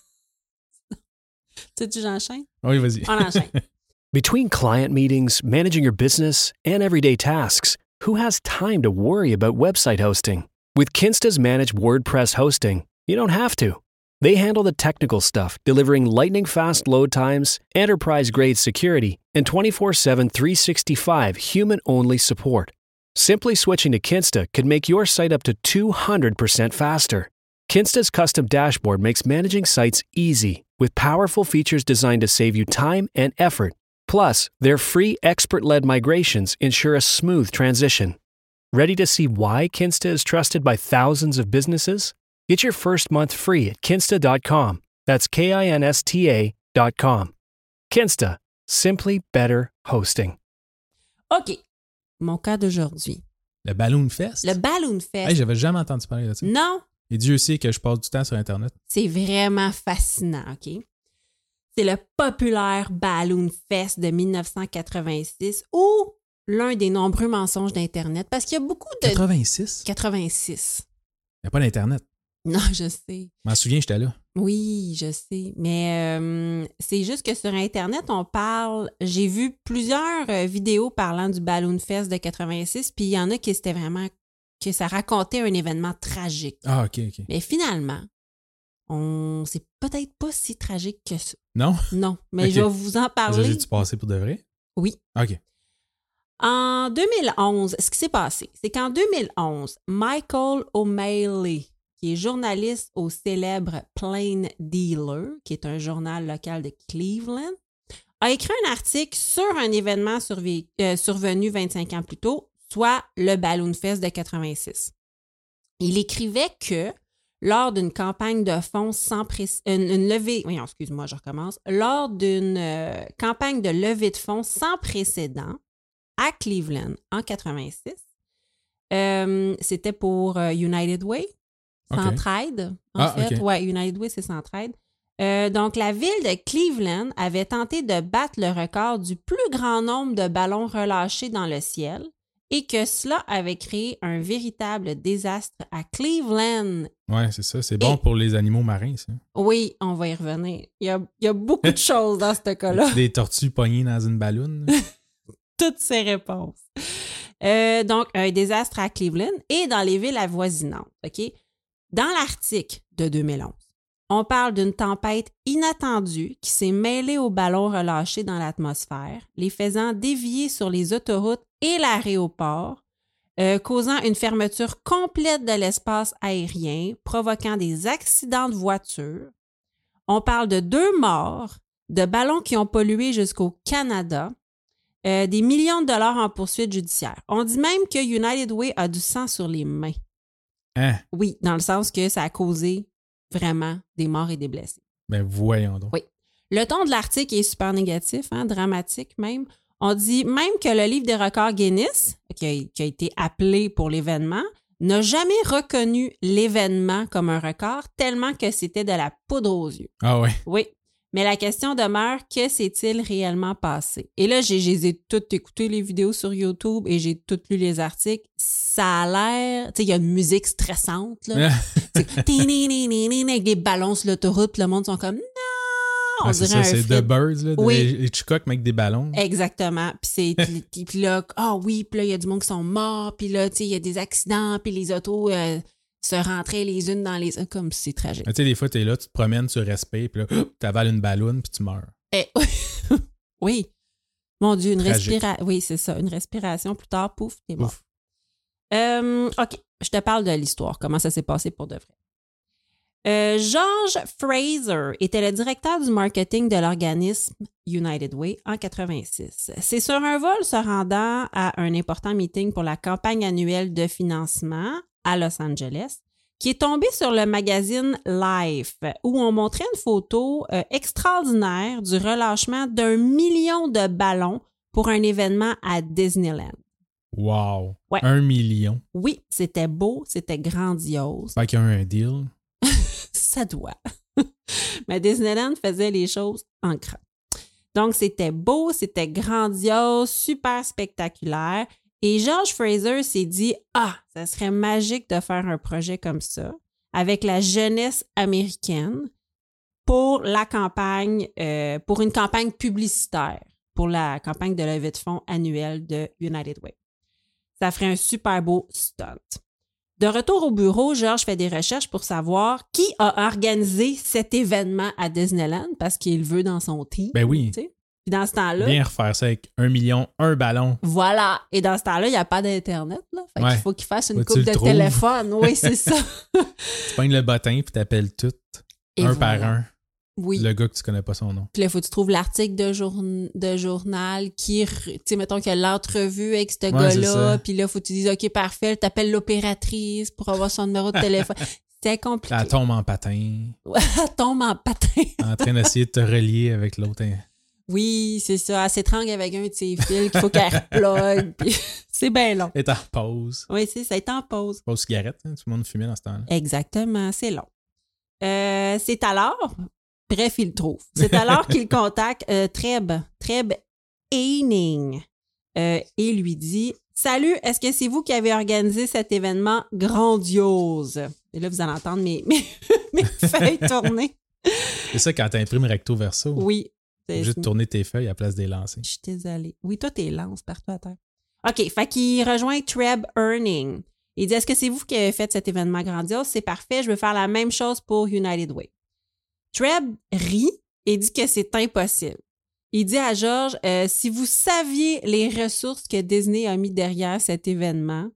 Speaker 2: Tu sais, j'enchaîne?
Speaker 3: Oui, vas-y.
Speaker 2: On enchaîne.
Speaker 4: Between client meetings, managing your business, and everyday tasks, who has time to worry about website hosting? With Kinsta's managed WordPress hosting, you don't have to. They handle the technical stuff, delivering lightning-fast load times, enterprise-grade security, and twenty-four seven, three sixty-five human-only support. Simply switching to Kinsta could make your site up to two hundred percent faster. Kinsta's custom dashboard makes managing sites easy, with powerful features designed to save you time and effort. Plus, their free expert-led migrations ensure a smooth transition. Ready to see why Kinsta is trusted by thousands of businesses? Get your first month free at kinsta dot com. That's K I N S T A dot com. Kinsta. Simply better hosting.
Speaker 2: OK. Mon cas d'aujourd'hui.
Speaker 3: Le Balloon Fest?
Speaker 2: Le Balloon Fest.
Speaker 3: Hey, j'avais jamais entendu parler de ça.
Speaker 2: Non,
Speaker 3: Et Dieu sait que je passe du temps sur Internet.
Speaker 2: c'est vraiment fascinant, OK? C'est le populaire Balloon Fest de dix-neuf cent quatre-vingt-six ou l'un des nombreux mensonges d'Internet parce qu'il y a beaucoup de...
Speaker 3: quatre-vingt-six?
Speaker 2: quatre-vingt-six.
Speaker 3: Il n'y a pas d'Internet.
Speaker 2: Non, je sais.
Speaker 3: Je m'en souviens, j'étais là.
Speaker 2: Oui, je sais. Mais euh, c'est juste que sur Internet, on parle... J'ai vu plusieurs euh, vidéos parlant du Balloon Fest de quatre-vingt-six, puis il y en a qui c'était vraiment... que ça racontait un événement tragique.
Speaker 3: Ah, OK, OK.
Speaker 2: Mais finalement, on c'est peut-être pas si tragique que ça.
Speaker 3: Non?
Speaker 2: Non, mais
Speaker 3: Ok.
Speaker 2: je vais vous en
Speaker 3: Ça,
Speaker 2: parler.
Speaker 3: j'ai-tu passé pour de vrai?
Speaker 2: Oui.
Speaker 3: OK.
Speaker 2: En deux mille onze, ce qui s'est passé, c'est qu'en deux mille onze, Michael O'Malley, qui est journaliste au célèbre Plain Dealer, qui est un journal local de Cleveland, a écrit un article sur un événement survi- euh, survenu vingt-cinq ans plus tôt, soit le Balloon Fest de quatre-vingt-six. Il écrivait que lors d'une campagne de fonds sans pré- une, une levée, voyons, excuse-moi, je recommence, lors d'une euh, campagne de levée de fonds sans précédent à Cleveland en quatre-vingt-six, euh, c'était pour euh, United Way,
Speaker 3: OK.
Speaker 2: Centraide, en
Speaker 3: Ah,
Speaker 2: fait.
Speaker 3: OK.
Speaker 2: Ouais, United Way, c'est Centraide. Euh, donc, la ville de Cleveland avait tenté de battre le record du plus grand nombre de ballons relâchés dans le ciel et que cela avait créé un véritable désastre à Cleveland.
Speaker 3: Ouais, c'est ça. C'est bon
Speaker 2: Et-
Speaker 3: pour les animaux marins, ça.
Speaker 2: Oui, on va y revenir. Il y a, il y a beaucoup de choses dans ce cas-là.
Speaker 3: Des tortues pognées dans une balloune.
Speaker 2: Toutes ces réponses. Euh, donc, un désastre à Cleveland et dans les villes avoisinantes. OK? Dans l'article de deux mille onze, on parle d'une tempête inattendue qui s'est mêlée aux ballons relâchés dans l'atmosphère, les faisant dévier sur les autoroutes et l'aéroport, euh, causant une fermeture complète de l'espace aérien, provoquant des accidents de voitures. On parle de deux morts, de ballons qui ont pollué jusqu'au Canada, euh, des millions de dollars en poursuites judiciaires. On dit même que United Way a du sang sur les mains.
Speaker 3: Hein?
Speaker 2: Oui, dans le sens que ça a causé vraiment des morts et des blessés.
Speaker 3: Ben voyons donc.
Speaker 2: Oui. Le ton de l'article est super négatif, hein, dramatique même. On dit même que le livre des records Guinness, qui a, qui a été appelé pour l'événement, n'a jamais reconnu l'événement comme un record, tellement que c'était de la poudre aux yeux.
Speaker 3: Ah ouais.
Speaker 2: Oui. Mais la question demeure, que s'est-il réellement passé? Et là, j'ai, j'ai toutes écouté les vidéos sur YouTube et j'ai toutes lu les articles. Ça a l'air... Tu sais, il y a une musique stressante, là. C'est- Tini-ni-ni-ni, avec des ballons sur l'autoroute, puis le monde sont comme « on
Speaker 3: Ah, c'est
Speaker 2: dirait
Speaker 3: ça,
Speaker 2: un
Speaker 3: c'est
Speaker 2: frit.
Speaker 3: The Birds, là,
Speaker 2: Oui.
Speaker 3: les Hitchcock, mais avec des ballons.
Speaker 2: Exactement. Puis c'est puis là, ah oui, puis là, il y a du monde qui sont morts, puis là, tu sais, il y a des accidents, puis les autos euh, se rentraient les unes dans les autres, comme c'est tragique.
Speaker 3: Tu sais, des fois, t'es là, tu te promènes, tu respires, puis là, t'avales une balloune, puis tu meurs.
Speaker 2: Eh, oui. Mon Dieu, une
Speaker 3: Tragique.
Speaker 2: respiration. Oui, c'est ça. Une respiration plus tard, pouf, t'es mort.
Speaker 3: Ouf.
Speaker 2: Euh, OK, je te parle de l'histoire, comment ça s'est passé pour de vrai. Euh, George Fraser était le directeur du marketing de l'organisme United Way en quatre-vingt-six. C'est sur un vol se rendant à un important meeting pour la campagne annuelle de financement à Los Angeles qui est tombé sur le magazine Life où on montrait une photo euh, extraordinaire du relâchement d'un million de ballons pour un événement à Disneyland.
Speaker 3: Wow.
Speaker 2: Ouais.
Speaker 3: Un million.
Speaker 2: Oui, c'était beau, c'était grandiose.
Speaker 3: Fait qu'il y a un deal.
Speaker 2: Ça doit. Mais Disneyland faisait les choses en grand. Donc, c'était beau, c'était grandiose, super spectaculaire. Et George Fraser s'est dit « Ah, ça serait magique de faire un projet comme ça avec la jeunesse américaine pour la campagne, euh, pour une campagne publicitaire, pour la campagne de levée de fonds annuelle de United Way. Ça ferait un super beau stunt. » De retour au bureau, George fait des recherches pour savoir qui a organisé cet événement à Disneyland parce qu'il veut dans son team.
Speaker 3: Ben oui.
Speaker 2: Tu sais. Puis dans ce temps-là...
Speaker 3: Bien refaire ça avec un million, un ballon.
Speaker 2: Voilà. Et dans ce temps-là, il n'y a pas d'Internet. Là. Fait
Speaker 3: Ouais.
Speaker 2: qu'il faut qu'il fasse une
Speaker 3: Faut que
Speaker 2: coupe
Speaker 3: tu
Speaker 2: de
Speaker 3: le trouves.
Speaker 2: téléphone. Oui, c'est ça.
Speaker 3: Tu pognes le bottin, puis t'appelles tout,
Speaker 2: Et
Speaker 3: un
Speaker 2: voilà.
Speaker 3: par un,
Speaker 2: Oui.
Speaker 3: le gars que tu connais pas son nom.
Speaker 2: Puis là, il faut que tu trouves l'article de, jour... de journal qui, tu sais, mettons qu'il y a l'entrevue avec ce
Speaker 3: Ouais, c'est
Speaker 2: gars-là.
Speaker 3: ça.
Speaker 2: Puis là, il faut que tu dises, OK, parfait, tu appelles l'opératrice pour avoir son numéro de téléphone. C'était compliqué.
Speaker 3: Elle tombe en patin,
Speaker 2: Elle tombe en patin.
Speaker 3: en train d'essayer de te relier avec l'autre.
Speaker 2: Oui, c'est ça. Elle s'étrangle avec un de ses fils qu'il faut qu'elle replogue. Puis c'est bien long.
Speaker 3: Elle est en pause.
Speaker 2: Oui, c'est ça. Elle est en pause.
Speaker 3: Pause cigarette, hein, tout le monde fumait dans ce temps-là.
Speaker 2: Exactement, c'est long. Euh, c'est alors, bref, il le trouve. C'est alors qu'il contacte euh, Treb, Treb Eining euh, et lui dit « Salut, est-ce que c'est vous qui avez organisé cet événement grandiose? » Et là, vous allez entendre mes, mes, mes feuilles tourner.
Speaker 3: C'est ça quand t'imprimes recto verso.
Speaker 2: Oui.
Speaker 3: T'es obligé de tourner tes feuilles à la place des lancer.
Speaker 2: Je suis désolée. Oui, toi, t'es lance partout à terre. OK, fait qu'il rejoint Treb Earning. Il dit, est-ce que c'est vous qui avez fait cet événement grandiose? C'est parfait, je veux faire la même chose pour United Way. Treb rit et dit que c'est impossible. Il dit à George, euh, si vous saviez les ressources que Disney a mis derrière cet événement,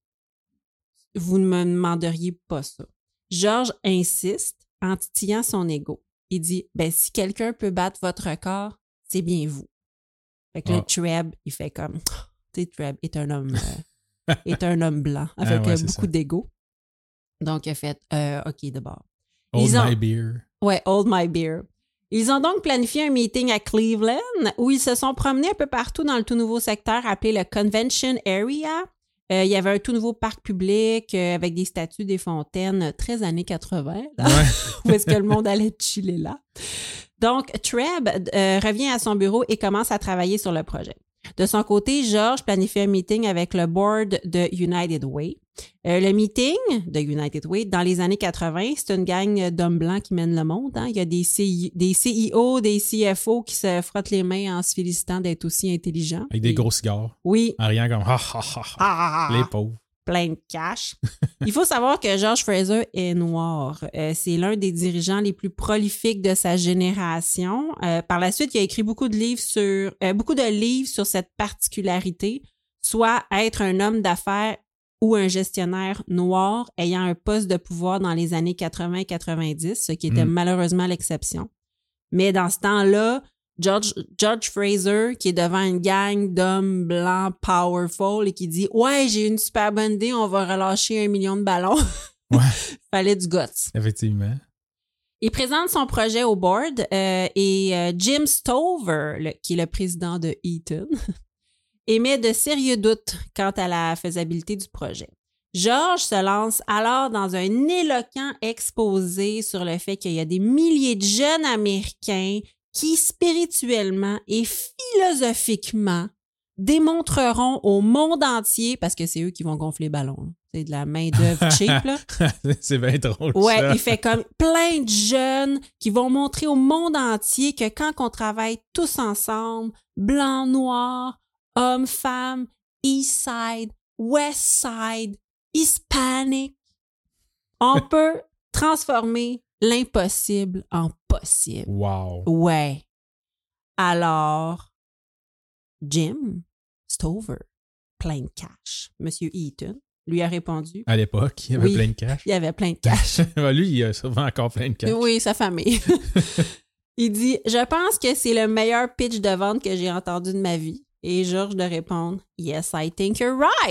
Speaker 2: vous ne me demanderiez pas ça. George insiste en titillant son ego. Il dit, ben, si quelqu'un peut battre votre record, c'est bien vous. Fait que
Speaker 3: Ah.
Speaker 2: là, Treb, il fait comme, tu sais, Treb est un homme, euh, est un homme blanc avec
Speaker 3: Ah ouais,
Speaker 2: euh,
Speaker 3: c'est
Speaker 2: beaucoup
Speaker 3: ça.
Speaker 2: d'ego. Donc, il a fait, euh, OK, d'abord.
Speaker 3: Hold
Speaker 2: Ils ont-
Speaker 3: my beer.
Speaker 2: Ouais, hold my beer. Ils ont donc planifié un meeting à Cleveland où ils se sont promenés un peu partout dans le tout nouveau secteur appelé le Convention Area. Euh, il y avait un tout nouveau parc public euh, avec des statues, des fontaines, euh, très années quatre-vingts, là,
Speaker 3: Ouais.
Speaker 2: où est-ce que le monde allait chiller là. Donc, Treb euh, revient à son bureau et commence à travailler sur le projet. De son côté, George planifie un meeting avec le board de United Way. Euh, le meeting de United Way, dans les années quatre-vingts, c'est une gang d'hommes blancs qui mènent le monde. Hein. Il y a des, C I, des C E O, des C F O qui se frottent les mains en se félicitant d'être aussi intelligents.
Speaker 3: Avec des
Speaker 2: Et-
Speaker 3: gros cigares.
Speaker 2: Oui.
Speaker 3: En riant comme ha ha ha ha.
Speaker 2: Ah,
Speaker 3: Les pauvres.
Speaker 2: plein de cash. Il faut savoir que George Fraser est noir. Euh, c'est l'un des dirigeants les plus prolifiques de sa génération. Euh, par la suite, il a écrit beaucoup de livres sur euh, beaucoup de livres sur cette particularité, soit être un homme d'affaires ou un gestionnaire noir ayant un poste de pouvoir dans les années quatre-vingts quatre-vingt-dix, ce qui était
Speaker 3: Mm.
Speaker 2: malheureusement l'exception. Mais dans ce temps-là, George, George Fraser, qui est devant une gang d'hommes blancs powerful et qui dit « Ouais, j'ai une super bonne idée, on va relâcher un million de ballons. »
Speaker 3: Ouais,
Speaker 2: Fallait du guts.
Speaker 3: effectivement.
Speaker 2: Il présente son projet au board euh, et euh, Jim Stover, le- qui est le président de Eaton, émet de sérieux doutes quant à la faisabilité du projet. George se lance alors dans un éloquent exposé sur le fait qu'il y a des milliers de jeunes Américains qui, spirituellement et philosophiquement, démontreront au monde entier, parce que c'est eux qui vont gonfler les ballons, là. c'est de la main-d'œuvre cheap, là.
Speaker 3: C'est bien drôle,
Speaker 2: Ouais,
Speaker 3: ça.
Speaker 2: il fait comme plein de jeunes qui vont montrer au monde entier que quand on travaille tous ensemble, blanc, noir, hommes, femmes, East Side, West Side, Hispanic, on peut transformer l'impossible en possible.
Speaker 3: Wow.
Speaker 2: Ouais. Alors, Jim Stover, plein de cash. Monsieur Eaton lui a répondu.
Speaker 3: À l'époque, il y avait
Speaker 2: Oui,
Speaker 3: plein de cash.
Speaker 2: Il y avait plein de cash.
Speaker 3: Lui, il a souvent encore plein de cash.
Speaker 2: Oui, sa famille. Il dit « Je pense que c'est le meilleur pitch de vente que j'ai entendu de ma vie. » Et George de répondre « Yes, I think you're right. »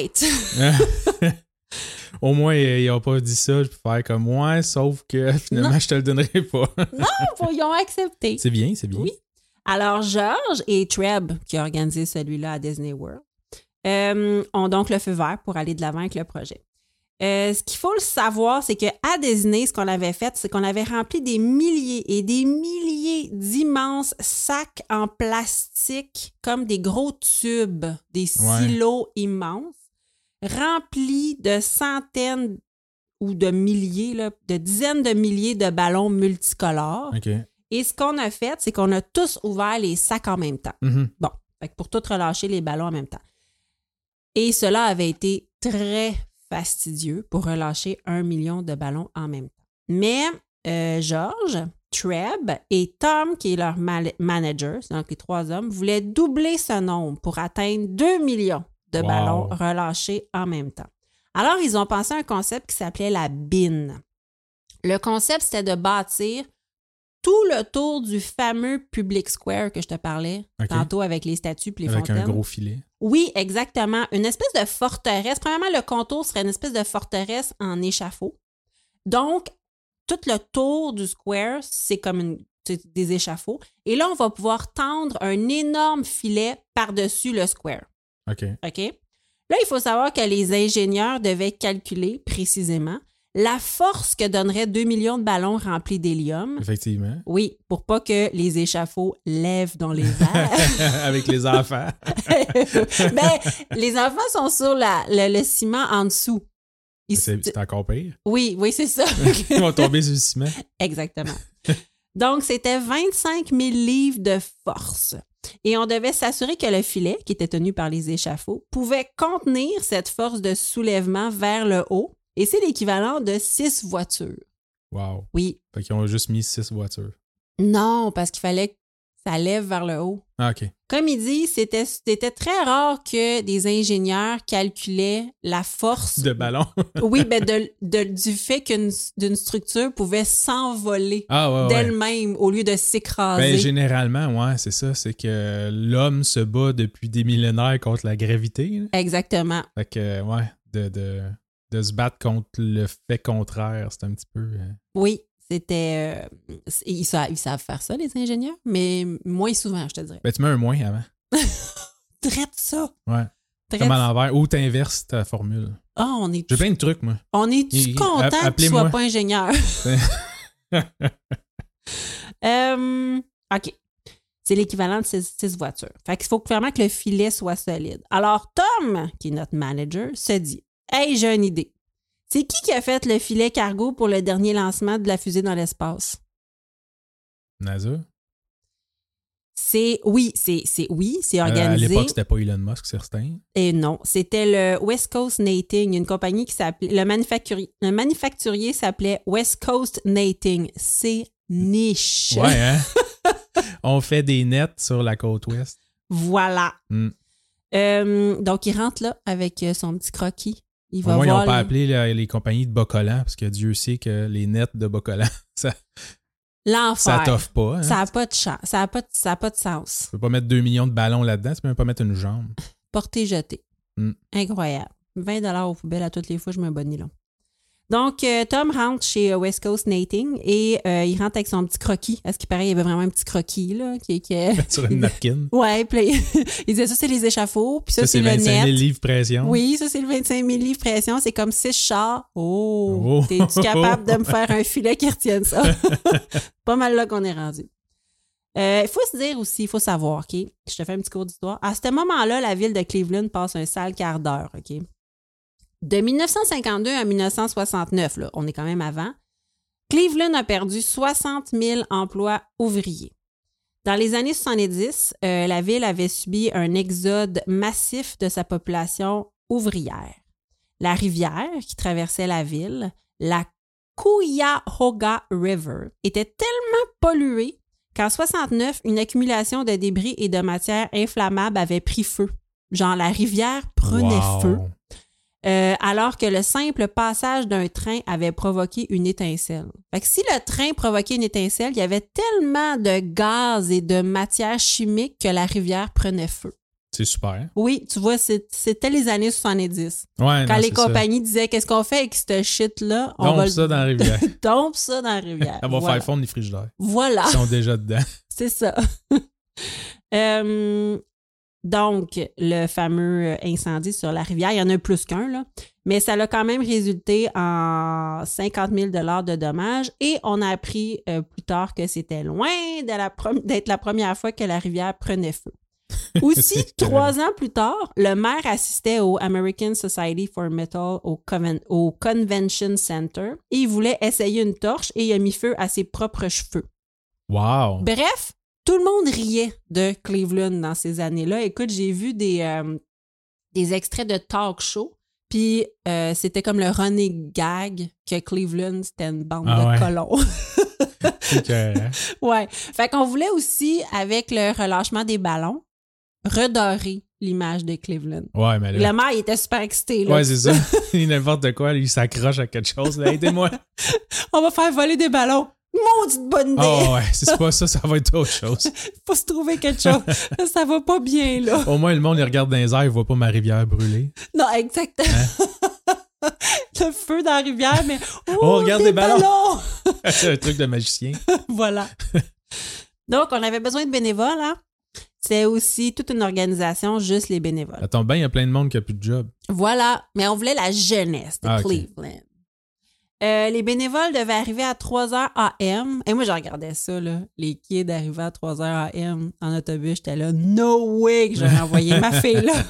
Speaker 3: Au moins, il n'a pas dit ça. Je peux faire comme moi, sauf que finalement,
Speaker 2: Non.
Speaker 3: je te le donnerai pas.
Speaker 2: Non, ils ont accepté.
Speaker 3: C'est bien, c'est bien.
Speaker 2: Oui. Alors, George et Treb, qui a organisé celui-là à Disney World, euh, ont donc le feu vert pour aller de l'avant avec le projet. Euh, ce qu'il faut le savoir, c'est qu'à Disney, ce qu'on avait fait, c'est qu'on avait rempli des milliers et des milliers d'immenses sacs en plastique, comme des gros tubes, des
Speaker 3: Ouais.
Speaker 2: silos immenses, remplis de centaines ou de milliers, là, de dizaines de milliers de ballons multicolores.
Speaker 3: OK.
Speaker 2: Et ce qu'on a fait, c'est qu'on a tous ouvert les sacs en même temps.
Speaker 3: Mhm.
Speaker 2: Bon, fait que pour tout relâcher les ballons en même temps. Et cela avait été très fastidieux pour relâcher un million de ballons en même temps. Mais euh, George, Treb et Tom, qui est leur mal- manager, donc les trois hommes, voulaient doubler ce nombre pour atteindre deux millions de
Speaker 3: Wow.
Speaker 2: ballons relâchés en même temps. Alors, ils ont pensé à un concept qui s'appelait la bin. Le concept, c'était de bâtir tout le tour du fameux Public Square que je te parlais
Speaker 3: OK.
Speaker 2: tantôt avec les statues et les
Speaker 3: Avec
Speaker 2: fontaines.
Speaker 3: un gros filet.
Speaker 2: Oui, exactement. Une espèce de forteresse. Premièrement, le contour serait une espèce de forteresse en échafaud. Donc, tout le tour du square, c'est comme une, c'est des échafauds. Et là, on va pouvoir tendre un énorme filet par-dessus le square.
Speaker 3: OK.
Speaker 2: OK? Là, il faut savoir que les ingénieurs devaient calculer précisément la force que donnerait deux millions de ballons remplis d'hélium.
Speaker 3: Effectivement.
Speaker 2: Oui, pour pas que les échafauds lèvent dans les airs.
Speaker 3: Avec les enfants.
Speaker 2: Ben, les enfants sont sur la, le, le ciment en dessous. Ils-
Speaker 3: C'est c'est encore pire.
Speaker 2: Oui, oui, c'est ça.
Speaker 3: Ils vont tomber sur le ciment.
Speaker 2: Exactement. Donc, c'était vingt-cinq mille livres de force. Et on devait s'assurer que le filet, qui était tenu par les échafauds, pouvait contenir cette force de soulèvement vers le haut. Et c'est l'équivalent de six voitures.
Speaker 3: Wow.
Speaker 2: Oui.
Speaker 3: Fait qu'ils ont juste mis six voitures.
Speaker 2: Non, parce qu'il fallait que ça lève vers le haut.
Speaker 3: Ah, OK.
Speaker 2: Comme il dit, c'était, c'était très rare que des ingénieurs calculaient la force
Speaker 3: De ballon.
Speaker 2: oui, ben de, de- du fait qu'une d'une structure pouvait s'envoler
Speaker 3: Ah, ouais, ouais.
Speaker 2: d'elle-même au lieu de s'écraser.
Speaker 3: Ben, généralement, ouais, c'est ça. C'est que l'homme se bat depuis des millénaires contre la gravité. Là.
Speaker 2: Exactement.
Speaker 3: Fait que, ouais, de, de, de se battre contre le fait contraire, c'est un petit peu... euh,
Speaker 2: Oui, c'était... euh, ils, savent, ils savent faire ça, les ingénieurs, mais moins souvent, je te dirais.
Speaker 3: Ben, tu mets un moins avant.
Speaker 2: Traite ça.
Speaker 3: Ouais.
Speaker 2: Traite
Speaker 3: Comme à
Speaker 2: ça.
Speaker 3: l'envers. Ou t'inverses ta formule.
Speaker 2: Ah, on est
Speaker 3: J'ai plein de trucs, moi.
Speaker 2: on est-tu
Speaker 3: Et-
Speaker 2: content
Speaker 3: a-
Speaker 2: que tu
Speaker 3: appelez-moi.
Speaker 2: sois pas ingénieur? Euh, OK. C'est l'équivalent de six, six voitures. Fait qu'il faut vraiment que le filet soit solide. Alors, Tom, qui est notre manager, se dit « Hey, j'ai une idée. C'est qui qui a fait le filet cargo pour le dernier lancement de la fusée dans l'espace? »
Speaker 3: NASA.
Speaker 2: C'est... Oui, c'est, c'est oui, c'est
Speaker 3: Euh, à
Speaker 2: organisé.
Speaker 3: l'époque, c'était pas Elon Musk, certain.
Speaker 2: Et non, c'était le West Coast Nating, une compagnie qui s'appelait... Le manufacturier, le manufacturier s'appelait West Coast Nating. C'est niche.
Speaker 3: Ouais, hein? On fait des nets sur la côte ouest.
Speaker 2: Voilà.
Speaker 3: Mm.
Speaker 2: Euh, donc, il rentre là avec euh, son petit croquis. Il
Speaker 3: Au
Speaker 2: va
Speaker 3: moins, ils
Speaker 2: voir
Speaker 3: n'ont pas
Speaker 2: les-
Speaker 3: appelé la- les compagnies de Bocolan, parce que Dieu sait que les nets de Bocolan, ça,
Speaker 2: l'enfer.
Speaker 3: ça t'offre pas. Hein?
Speaker 2: Ça n'a pas de chance. Ça n'a pas, de- ça a pas de sens.
Speaker 3: Tu peux pas mettre deux millions de ballons là-dedans, tu peux même pas mettre une jambe.
Speaker 2: Porter, jeter.
Speaker 3: Mm.
Speaker 2: Incroyable. vingt dollars aux poubelles à toutes les fois, je mets un bon nylon. Donc, euh, Tom rentre chez euh, West Coast Nating et euh, il rentre avec son petit croquis. À ce qui paraît, il y avait vraiment un petit croquis, là, qui, qui...
Speaker 3: Sur une napkin.
Speaker 2: Ouais, puis là, il disait ça, c'est les échafauds, puis ça,
Speaker 3: Ça,
Speaker 2: c'est,
Speaker 3: c'est
Speaker 2: le
Speaker 3: vingt-cinq mille
Speaker 2: net.
Speaker 3: livres pression.
Speaker 2: Oui, ça, c'est le vingt-cinq mille livres pression. C'est comme six chars. Oh!
Speaker 3: Oh.
Speaker 2: T'es-tu capable de me faire un filet qui retienne ça? Pas mal là qu'on est rendu. Il euh, faut se dire aussi, il faut savoir, OK? Je te fais un petit cours d'histoire. À ce moment-là, la ville de Cleveland passe un sale quart d'heure, OK? De dix-neuf cent cinquante-deux à dix-neuf cent soixante-neuf, là, on est quand même avant, Cleveland a perdu soixante mille emplois ouvriers. Dans les années soixante-dix, euh, la ville avait subi un exode massif de sa population ouvrière. La rivière qui traversait la ville, la Cuyahoga River, était tellement polluée qu'en soixante-neuf, une accumulation de débris et de matières inflammables avait pris feu. Genre, la rivière prenait
Speaker 3: Wow.
Speaker 2: feu, euh, alors que le simple passage d'un train avait provoqué une étincelle. Fait que si le train provoquait une étincelle, il y avait tellement de gaz et de matières chimiques que la rivière prenait feu.
Speaker 3: C'est super.
Speaker 2: Oui, tu vois, c'est- c'était les années soixante-dix.
Speaker 3: Ouais,
Speaker 2: Quand
Speaker 3: non,
Speaker 2: les
Speaker 3: c'est ça.
Speaker 2: compagnies disaient « Qu'est-ce qu'on fait avec ce shit-là? » On
Speaker 3: Dompe
Speaker 2: va
Speaker 3: ça dans la rivière.
Speaker 2: Dompe ça dans la rivière.
Speaker 3: Elle va
Speaker 2: Voilà.
Speaker 3: faire fondre les frigidaires.
Speaker 2: Voilà.
Speaker 3: Ils sont déjà dedans.
Speaker 2: C'est ça. Euh, donc, le fameux incendie sur la rivière, il y en a plus qu'un, là, mais ça a quand même résulté en cinquante mille dollars de dommages et on a appris euh, plus tard que c'était loin de la prom- d'être la première fois que la rivière prenait feu. Aussi,
Speaker 3: C'est
Speaker 2: trois ans plus tard, le maire assistait au American Society for Metal au, Conven- au Convention Center et il voulait essayer une torche et il a mis feu à ses propres cheveux.
Speaker 3: Wow.
Speaker 2: Bref, tout le monde riait de Cleveland dans ces années-là. Écoute, j'ai vu des, euh, des extraits de talk show, puis euh, c'était comme le running gag que Cleveland, c'était une bande
Speaker 3: Ah
Speaker 2: de
Speaker 3: ouais.
Speaker 2: colons.
Speaker 3: C'est que, hein?
Speaker 2: Ouais. Fait qu'on voulait aussi, avec le relâchement des ballons, redorer l'image de Cleveland.
Speaker 3: Ouais, mais là.
Speaker 2: Le maire, il était super excité. Là.
Speaker 3: Ouais, c'est ça. N'importe quoi, lui, il s'accroche à quelque chose. Là. Aidez-moi.
Speaker 2: On va faire voler des ballons. Maudite bonne idée!
Speaker 3: Oh, ouais, si c'est pas ça, ça va être autre chose.
Speaker 2: Faut se trouver quelque chose. Ça va pas bien, là.
Speaker 3: Au moins, le monde, il regarde dans les airs, il voit pas ma rivière brûler.
Speaker 2: Non, exactement.
Speaker 3: Hein?
Speaker 2: Le feu dans la rivière, mais oh,
Speaker 3: On regarde des ballons.
Speaker 2: ballons!
Speaker 3: C'est un truc de magicien.
Speaker 2: Voilà. Donc, on avait besoin de bénévoles, hein? C'est aussi toute une organisation, juste les bénévoles.
Speaker 3: Ça tombe bien, il y a plein de monde qui a plus de job.
Speaker 2: Voilà. Mais on voulait la jeunesse de
Speaker 3: Ah, ok.
Speaker 2: Cleveland. Euh, les bénévoles devaient arriver à trois heures A M. Et moi, je regardais ça, là. Les kids arrivaient à trois heures A M en autobus. J'étais là, no way que j'aurais envoyé ma fille, là.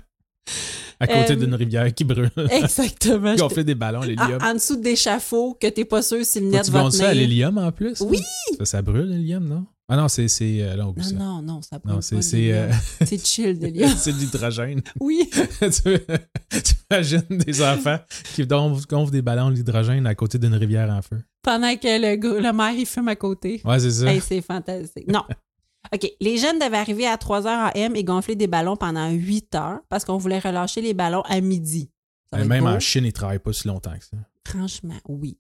Speaker 3: À côté
Speaker 2: Euh,
Speaker 3: d'une rivière qui brûle.
Speaker 2: Exactement.
Speaker 3: Ils ont
Speaker 2: J'étais-
Speaker 3: fait des ballons, l'hélium.
Speaker 2: en, en dessous d'échafaud, que t'es pas sûr si le net
Speaker 3: Tu
Speaker 2: va
Speaker 3: vends ça à
Speaker 2: tenir.
Speaker 3: l'hélium en plus?
Speaker 2: Oui!
Speaker 3: Ça, ça brûle, l'hélium, non? Ah non, c'est. c'est euh, là, on oublie
Speaker 2: Non,
Speaker 3: ça.
Speaker 2: non, non, ça brûle
Speaker 3: Non,
Speaker 2: pas,
Speaker 3: c'est.
Speaker 2: le
Speaker 3: C'est,
Speaker 2: l'hélium.
Speaker 3: euh,
Speaker 2: C'est chill, de l'hélium.
Speaker 3: c'est de l'hydrogène.
Speaker 2: Oui.
Speaker 3: tu, tu imagines des enfants qui gonflent, gonflent des ballons d'hydrogène à côté d'une rivière en feu.
Speaker 2: Pendant que le, gars- le maire, il fume à côté.
Speaker 3: Ouais, c'est ça.
Speaker 2: Hey, c'est fantastique. Non. OK. Les jeunes devaient arriver à trois heures A M et gonfler des ballons pendant huit heures parce qu'on voulait relâcher les ballons à midi. Ça va
Speaker 3: Et
Speaker 2: être
Speaker 3: même
Speaker 2: beau.
Speaker 3: en Chine, ils travaillent pas si longtemps que ça.
Speaker 2: Franchement, oui.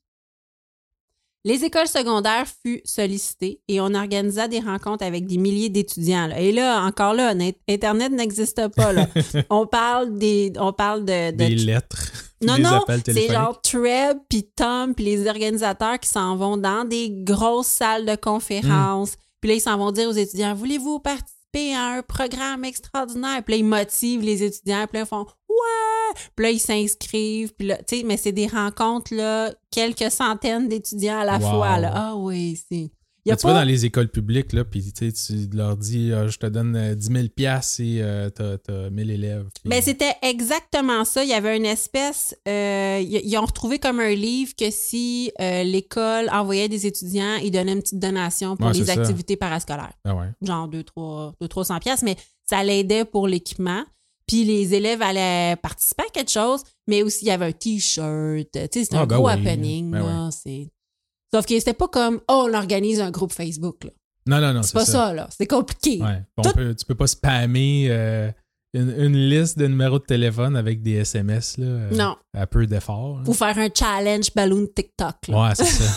Speaker 2: Les écoles secondaires furent sollicitées et on organisa des rencontres avec des milliers d'étudiants. là. Et là, encore là, net- Internet n'existe pas. Là. on parle des, on parle de, de
Speaker 3: Des lettres.
Speaker 2: non,
Speaker 3: des
Speaker 2: non,
Speaker 3: appels
Speaker 2: c'est
Speaker 3: téléphoniques.
Speaker 2: genre Treb, puis Tom, puis les organisateurs qui s'en vont dans des grosses salles de conférences.
Speaker 3: Hmm.
Speaker 2: Puis là, ils s'en vont dire aux étudiants, voulez-vous participer à un programme extraordinaire? Puis là, ils motivent les étudiants, puis là, ils font ouais! Puis là, ils s'inscrivent, puis là, tu sais, mais c'est des rencontres, là, quelques centaines d'étudiants à la
Speaker 3: Wow.
Speaker 2: fois, là. Ah oui, c'est... Y a
Speaker 3: Mais tu
Speaker 2: pas...
Speaker 3: vas dans les écoles publiques, là, puis tu sais, tu leur dis, ah, je te donne euh, dix mille piastres et euh, t'as, t'as mille élèves. Puis-
Speaker 2: Ben, c'était exactement ça. Il y avait une espèce... euh, ils ils ont retrouvé comme un livre que si euh, l'école envoyait des étudiants, ils donnaient une petite donation pour
Speaker 3: Ouais,
Speaker 2: les
Speaker 3: c'est ça.
Speaker 2: activités parascolaires.
Speaker 3: Ah ouais.
Speaker 2: Genre deux, trois, deux, trois cents piastres, mais ça l'aidait pour l'équipement. Puis les élèves allaient participer à quelque chose, mais aussi il y avait un T-shirt. Tu sais, c'était
Speaker 3: Ah,
Speaker 2: un
Speaker 3: ben
Speaker 2: gros
Speaker 3: oui.
Speaker 2: happening.
Speaker 3: Ben
Speaker 2: là. C'est... Sauf que c'était pas comme, oh, on organise un groupe Facebook. Là.
Speaker 3: Non, non, non.
Speaker 2: C'est, pas ça. là. C'est compliqué.
Speaker 3: Ouais. On
Speaker 2: Tout-
Speaker 3: peut, tu peux pas spammer euh, une, une liste de numéros de téléphone avec des S M S, là, euh,
Speaker 2: Non.
Speaker 3: à peu d'efforts. là.
Speaker 2: Pour faire un challenge balloon TikTok. Là.
Speaker 3: Ouais, c'est ça.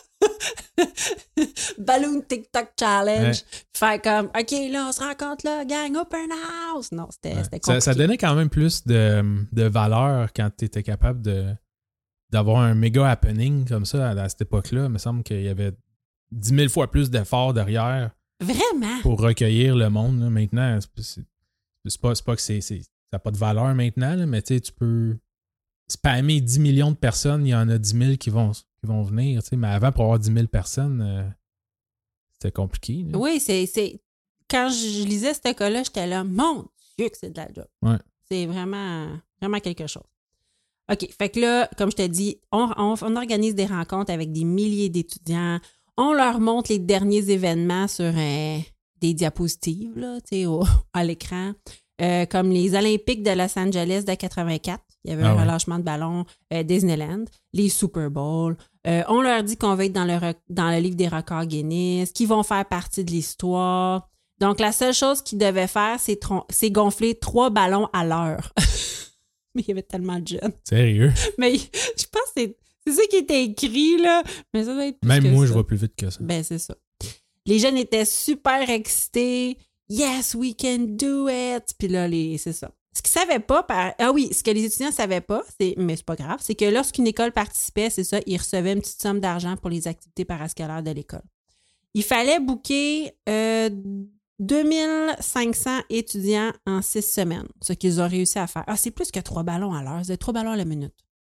Speaker 2: Balloon TikTok challenge.
Speaker 3: Ouais.
Speaker 2: Faire comme, OK, là, on se rencontre là, gang, open house. Non, c'était,
Speaker 3: Ouais.
Speaker 2: c'était
Speaker 3: Ça,
Speaker 2: compliqué.
Speaker 3: ça donnait quand même plus de, de valeur quand tu étais capable de, d'avoir un méga happening comme ça à, à cette époque-là. Il me semble qu'il y avait dix mille fois plus d'efforts derrière
Speaker 2: Vraiment?
Speaker 3: pour recueillir le monde. Là. Maintenant, c'est, c'est, c'est, pas, c'est pas que c'est, c'est, ça n'a pas de valeur maintenant, là, mais tu sais, tu peux spammer dix millions de personnes, il y en a dix mille qui vont, qui vont venir. Tu sais, mais avant, pour avoir dix mille personnes, euh, c'était compliqué. Là.
Speaker 2: Oui, c'est, c'est... Quand je lisais ce cas-là, j'étais là, mon Dieu que c'est de la job.
Speaker 3: Ouais.
Speaker 2: C'est vraiment, vraiment quelque chose. OK, fait que là, comme je te dis, on, on, on organise des rencontres avec des milliers d'étudiants. On leur montre les derniers événements sur euh, des diapositives, là, tu sais, au, à l'écran. Euh, comme les Olympiques de Los Angeles de quatre-vingt-quatre. Il y avait ah un ouais. relâchement de ballon. Euh, Disneyland, les Super Bowl. Euh, on leur dit qu'on va être dans le, rec- dans le livre des records Guinness, qu'ils vont faire partie de l'histoire. Donc, la seule chose qu'ils devaient faire, c'est, tron- c'est gonfler trois ballons à l'heure. Mais il y avait tellement de jeunes.
Speaker 3: Sérieux?
Speaker 2: Mais je pense que c'est, c'est ça qui était écrit, là. Mais ça doit être plus
Speaker 3: Même
Speaker 2: que
Speaker 3: moi,
Speaker 2: ça.
Speaker 3: Je vois plus vite que ça.
Speaker 2: Ben, c'est ça. Les jeunes étaient super excités. Yes, we can do it! Puis là, les, c'est ça. Ce qu'ils savaient pas, par... ah oui, ce que les étudiants savaient pas, c'est... mais c'est pas grave, c'est que lorsqu'une école participait, c'est ça, ils recevaient une petite somme d'argent pour les activités parascolaires de l'école. Il fallait booker euh, deux mille cinq cents étudiants en six semaines, ce qu'ils ont réussi à faire. Ah, c'est plus que trois ballons à l'heure, c'est trois ballons à la minute.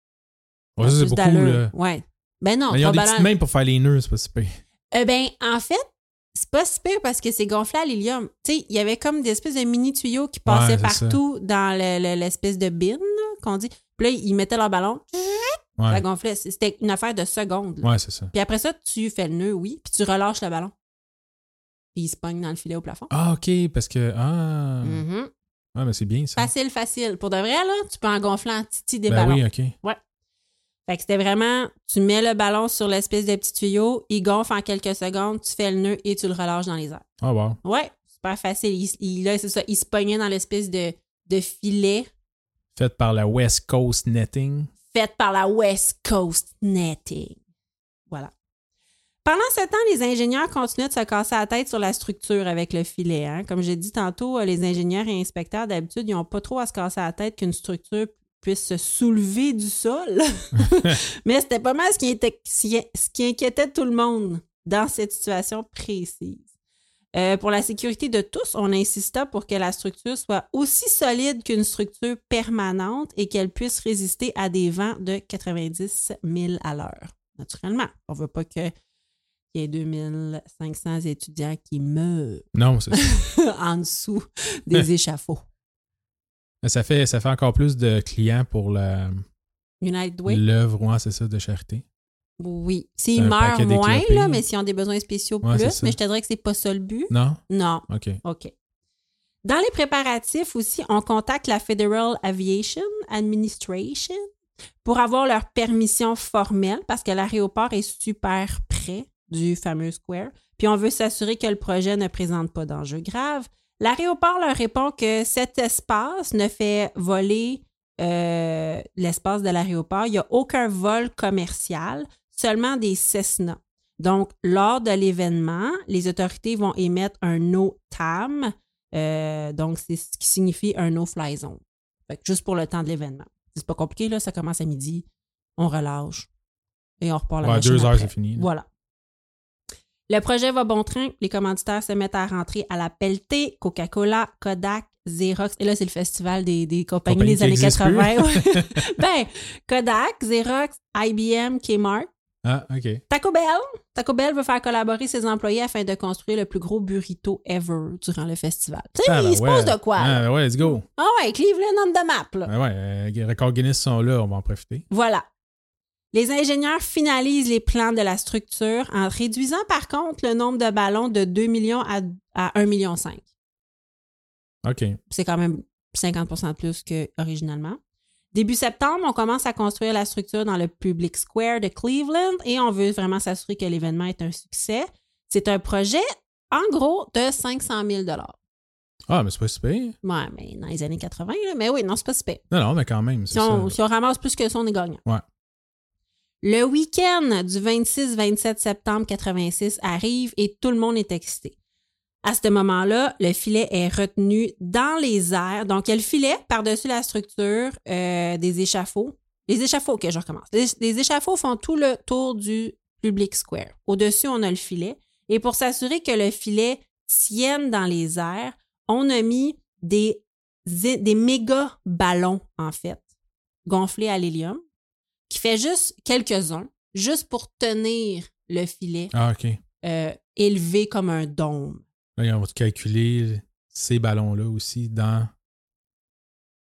Speaker 3: Ouais, ça, c'est beaucoup, là.
Speaker 2: Ouais. Ben non,
Speaker 3: mais ils ont des
Speaker 2: ballons...
Speaker 3: petites mains pour faire les nœuds, c'est pas si pire.
Speaker 2: Euh, ben, en fait, c'est pas si pire parce que c'est gonflé à l'hélium. Tu sais, il y avait comme des espèces de mini tuyaux qui passaient ouais, partout ça. Dans le, le, l'espèce de bin, là, qu'on dit. Puis là, ils mettaient leur ballon, ouais. Ça gonflait. C'était une affaire de secondes. Là.
Speaker 3: Ouais, c'est ça.
Speaker 2: Puis après ça, tu fais le nœud, oui, puis tu relâches le ballon. Puis il se pogne dans le filet au plafond.
Speaker 3: Ah, OK, parce que... Ah...
Speaker 2: Mm-hmm.
Speaker 3: Ouais, mais c'est bien, ça.
Speaker 2: Facile, facile. Pour de vrai, là, tu peux en gonfler en titi des
Speaker 3: ben
Speaker 2: ballons.
Speaker 3: Oui, OK.
Speaker 2: Ouais. Fait que c'était vraiment, tu mets le ballon sur l'espèce de petit tuyau, il gonfle en quelques secondes, tu fais le nœud et tu le relâches dans les airs.
Speaker 3: Ah, oh, wow.
Speaker 2: Ouais, super facile. Il, il, là, c'est ça, il se pognait dans l'espèce de, de filet.
Speaker 3: Fait par la West Coast Netting.
Speaker 2: Fait par la West Coast Netting. Voilà. Pendant ce temps, les ingénieurs continuaient de se casser la tête sur la structure avec le filet. Hein. Comme j'ai dit tantôt, les ingénieurs et inspecteurs, d'habitude, ils n'ont pas trop à se casser la tête qu'une structure puisse se soulever du sol. Mais c'était pas mal ce qui, était, ce qui inquiétait tout le monde dans cette situation précise. Euh, pour la sécurité de tous, on insista pour que la structure soit aussi solide qu'une structure permanente et qu'elle puisse résister à des vents de quatre-vingt-dix mille à l'heure. Naturellement, on ne veut pas qu'il y ait deux mille cinq cents étudiants qui meurent
Speaker 3: non, c'est ça.
Speaker 2: en dessous des échafauds.
Speaker 3: Ça fait, ça fait encore plus de clients pour la,
Speaker 2: United Way.
Speaker 3: L'œuvre, ouais, c'est ça, de charité.
Speaker 2: Oui. S'ils meurent moins, là, mais s'ils ont des besoins spéciaux
Speaker 3: ouais,
Speaker 2: plus, mais je te dirais que c'est pas ça le but.
Speaker 3: Non?
Speaker 2: Non.
Speaker 3: OK.
Speaker 2: OK. Dans les préparatifs aussi, on contacte la Federal Aviation Administration pour avoir leur permission formelle parce que l'aéroport est super près du fameux Square. Puis on veut s'assurer que le projet ne présente pas d'enjeux graves. L'aéroport leur répond que cet espace ne fait voler euh, l'espace de l'aéroport. Il n'y a aucun vol commercial, seulement des Cessna. Donc, lors de l'événement, les autorités vont émettre un no T A M, euh, donc c'est ce qui signifie un no-fly zone. Fait que juste pour le temps de l'événement. C'est pas compliqué, là, ça commence à midi, on relâche et on repart la
Speaker 3: ouais,
Speaker 2: machine
Speaker 3: deux heures,
Speaker 2: après.
Speaker 3: c'est fini. Là.
Speaker 2: Voilà. Le projet va bon train. Les commanditaires se mettent à rentrer à la pelletée. Coca-Cola, Kodak, Xerox. Et là, c'est le festival des, des compagnies Compagnie des années quatre-vingts. ben, Kodak, Xerox, I B M, Kmart.
Speaker 3: Ah, OK.
Speaker 2: Taco Bell. Taco Bell veut faire collaborer ses employés afin de construire le plus gros burrito ever durant le festival. Tu sais, ah, ben il se ouais. passe de quoi?
Speaker 3: Ah, ben ouais, let's go.
Speaker 2: Ah ouais, Cleveland on the map. Là.
Speaker 3: Ben ouais, euh, les records Guinness sont là, on va en profiter.
Speaker 2: Voilà. Les ingénieurs finalisent les plans de la structure en réduisant par contre le nombre de ballons de deux millions à, à un virgule cinq million.
Speaker 3: OK.
Speaker 2: C'est quand même cinquante pour cent de plus qu'originalement. Début septembre, on commence à construire la structure dans le Public Square de Cleveland et on veut vraiment s'assurer que l'événement est un succès. C'est un projet, en gros, de cinq cent mille dollars.
Speaker 3: Ah, mais c'est pas si pire.
Speaker 2: Ouais, mais dans les années quatre-vingts, là, mais oui, non, c'est pas si pire.
Speaker 3: Non, non, mais quand même, c'est
Speaker 2: si on,
Speaker 3: ça.
Speaker 2: Si on ramasse plus que ça, on est gagnant.
Speaker 3: Ouais.
Speaker 2: Le week-end du vingt-six vingt-sept septembre quatre-vingt-six arrive et tout le monde est excité. À ce moment-là, le filet est retenu dans les airs. Donc, il y a le filet par-dessus la structure euh, des échafauds. Les échafauds, OK, je recommence. Les, les échafauds font tout le tour du Public Square. Au-dessus, on a le filet. Et pour s'assurer que le filet tienne dans les airs, on a mis des, des méga ballons, en fait, gonflés à l'hélium, qui fait juste quelques-uns, juste pour tenir le filet
Speaker 3: ah, OK.
Speaker 2: euh, élevé comme un dôme.
Speaker 3: Là, on va calculer ces ballons-là aussi dans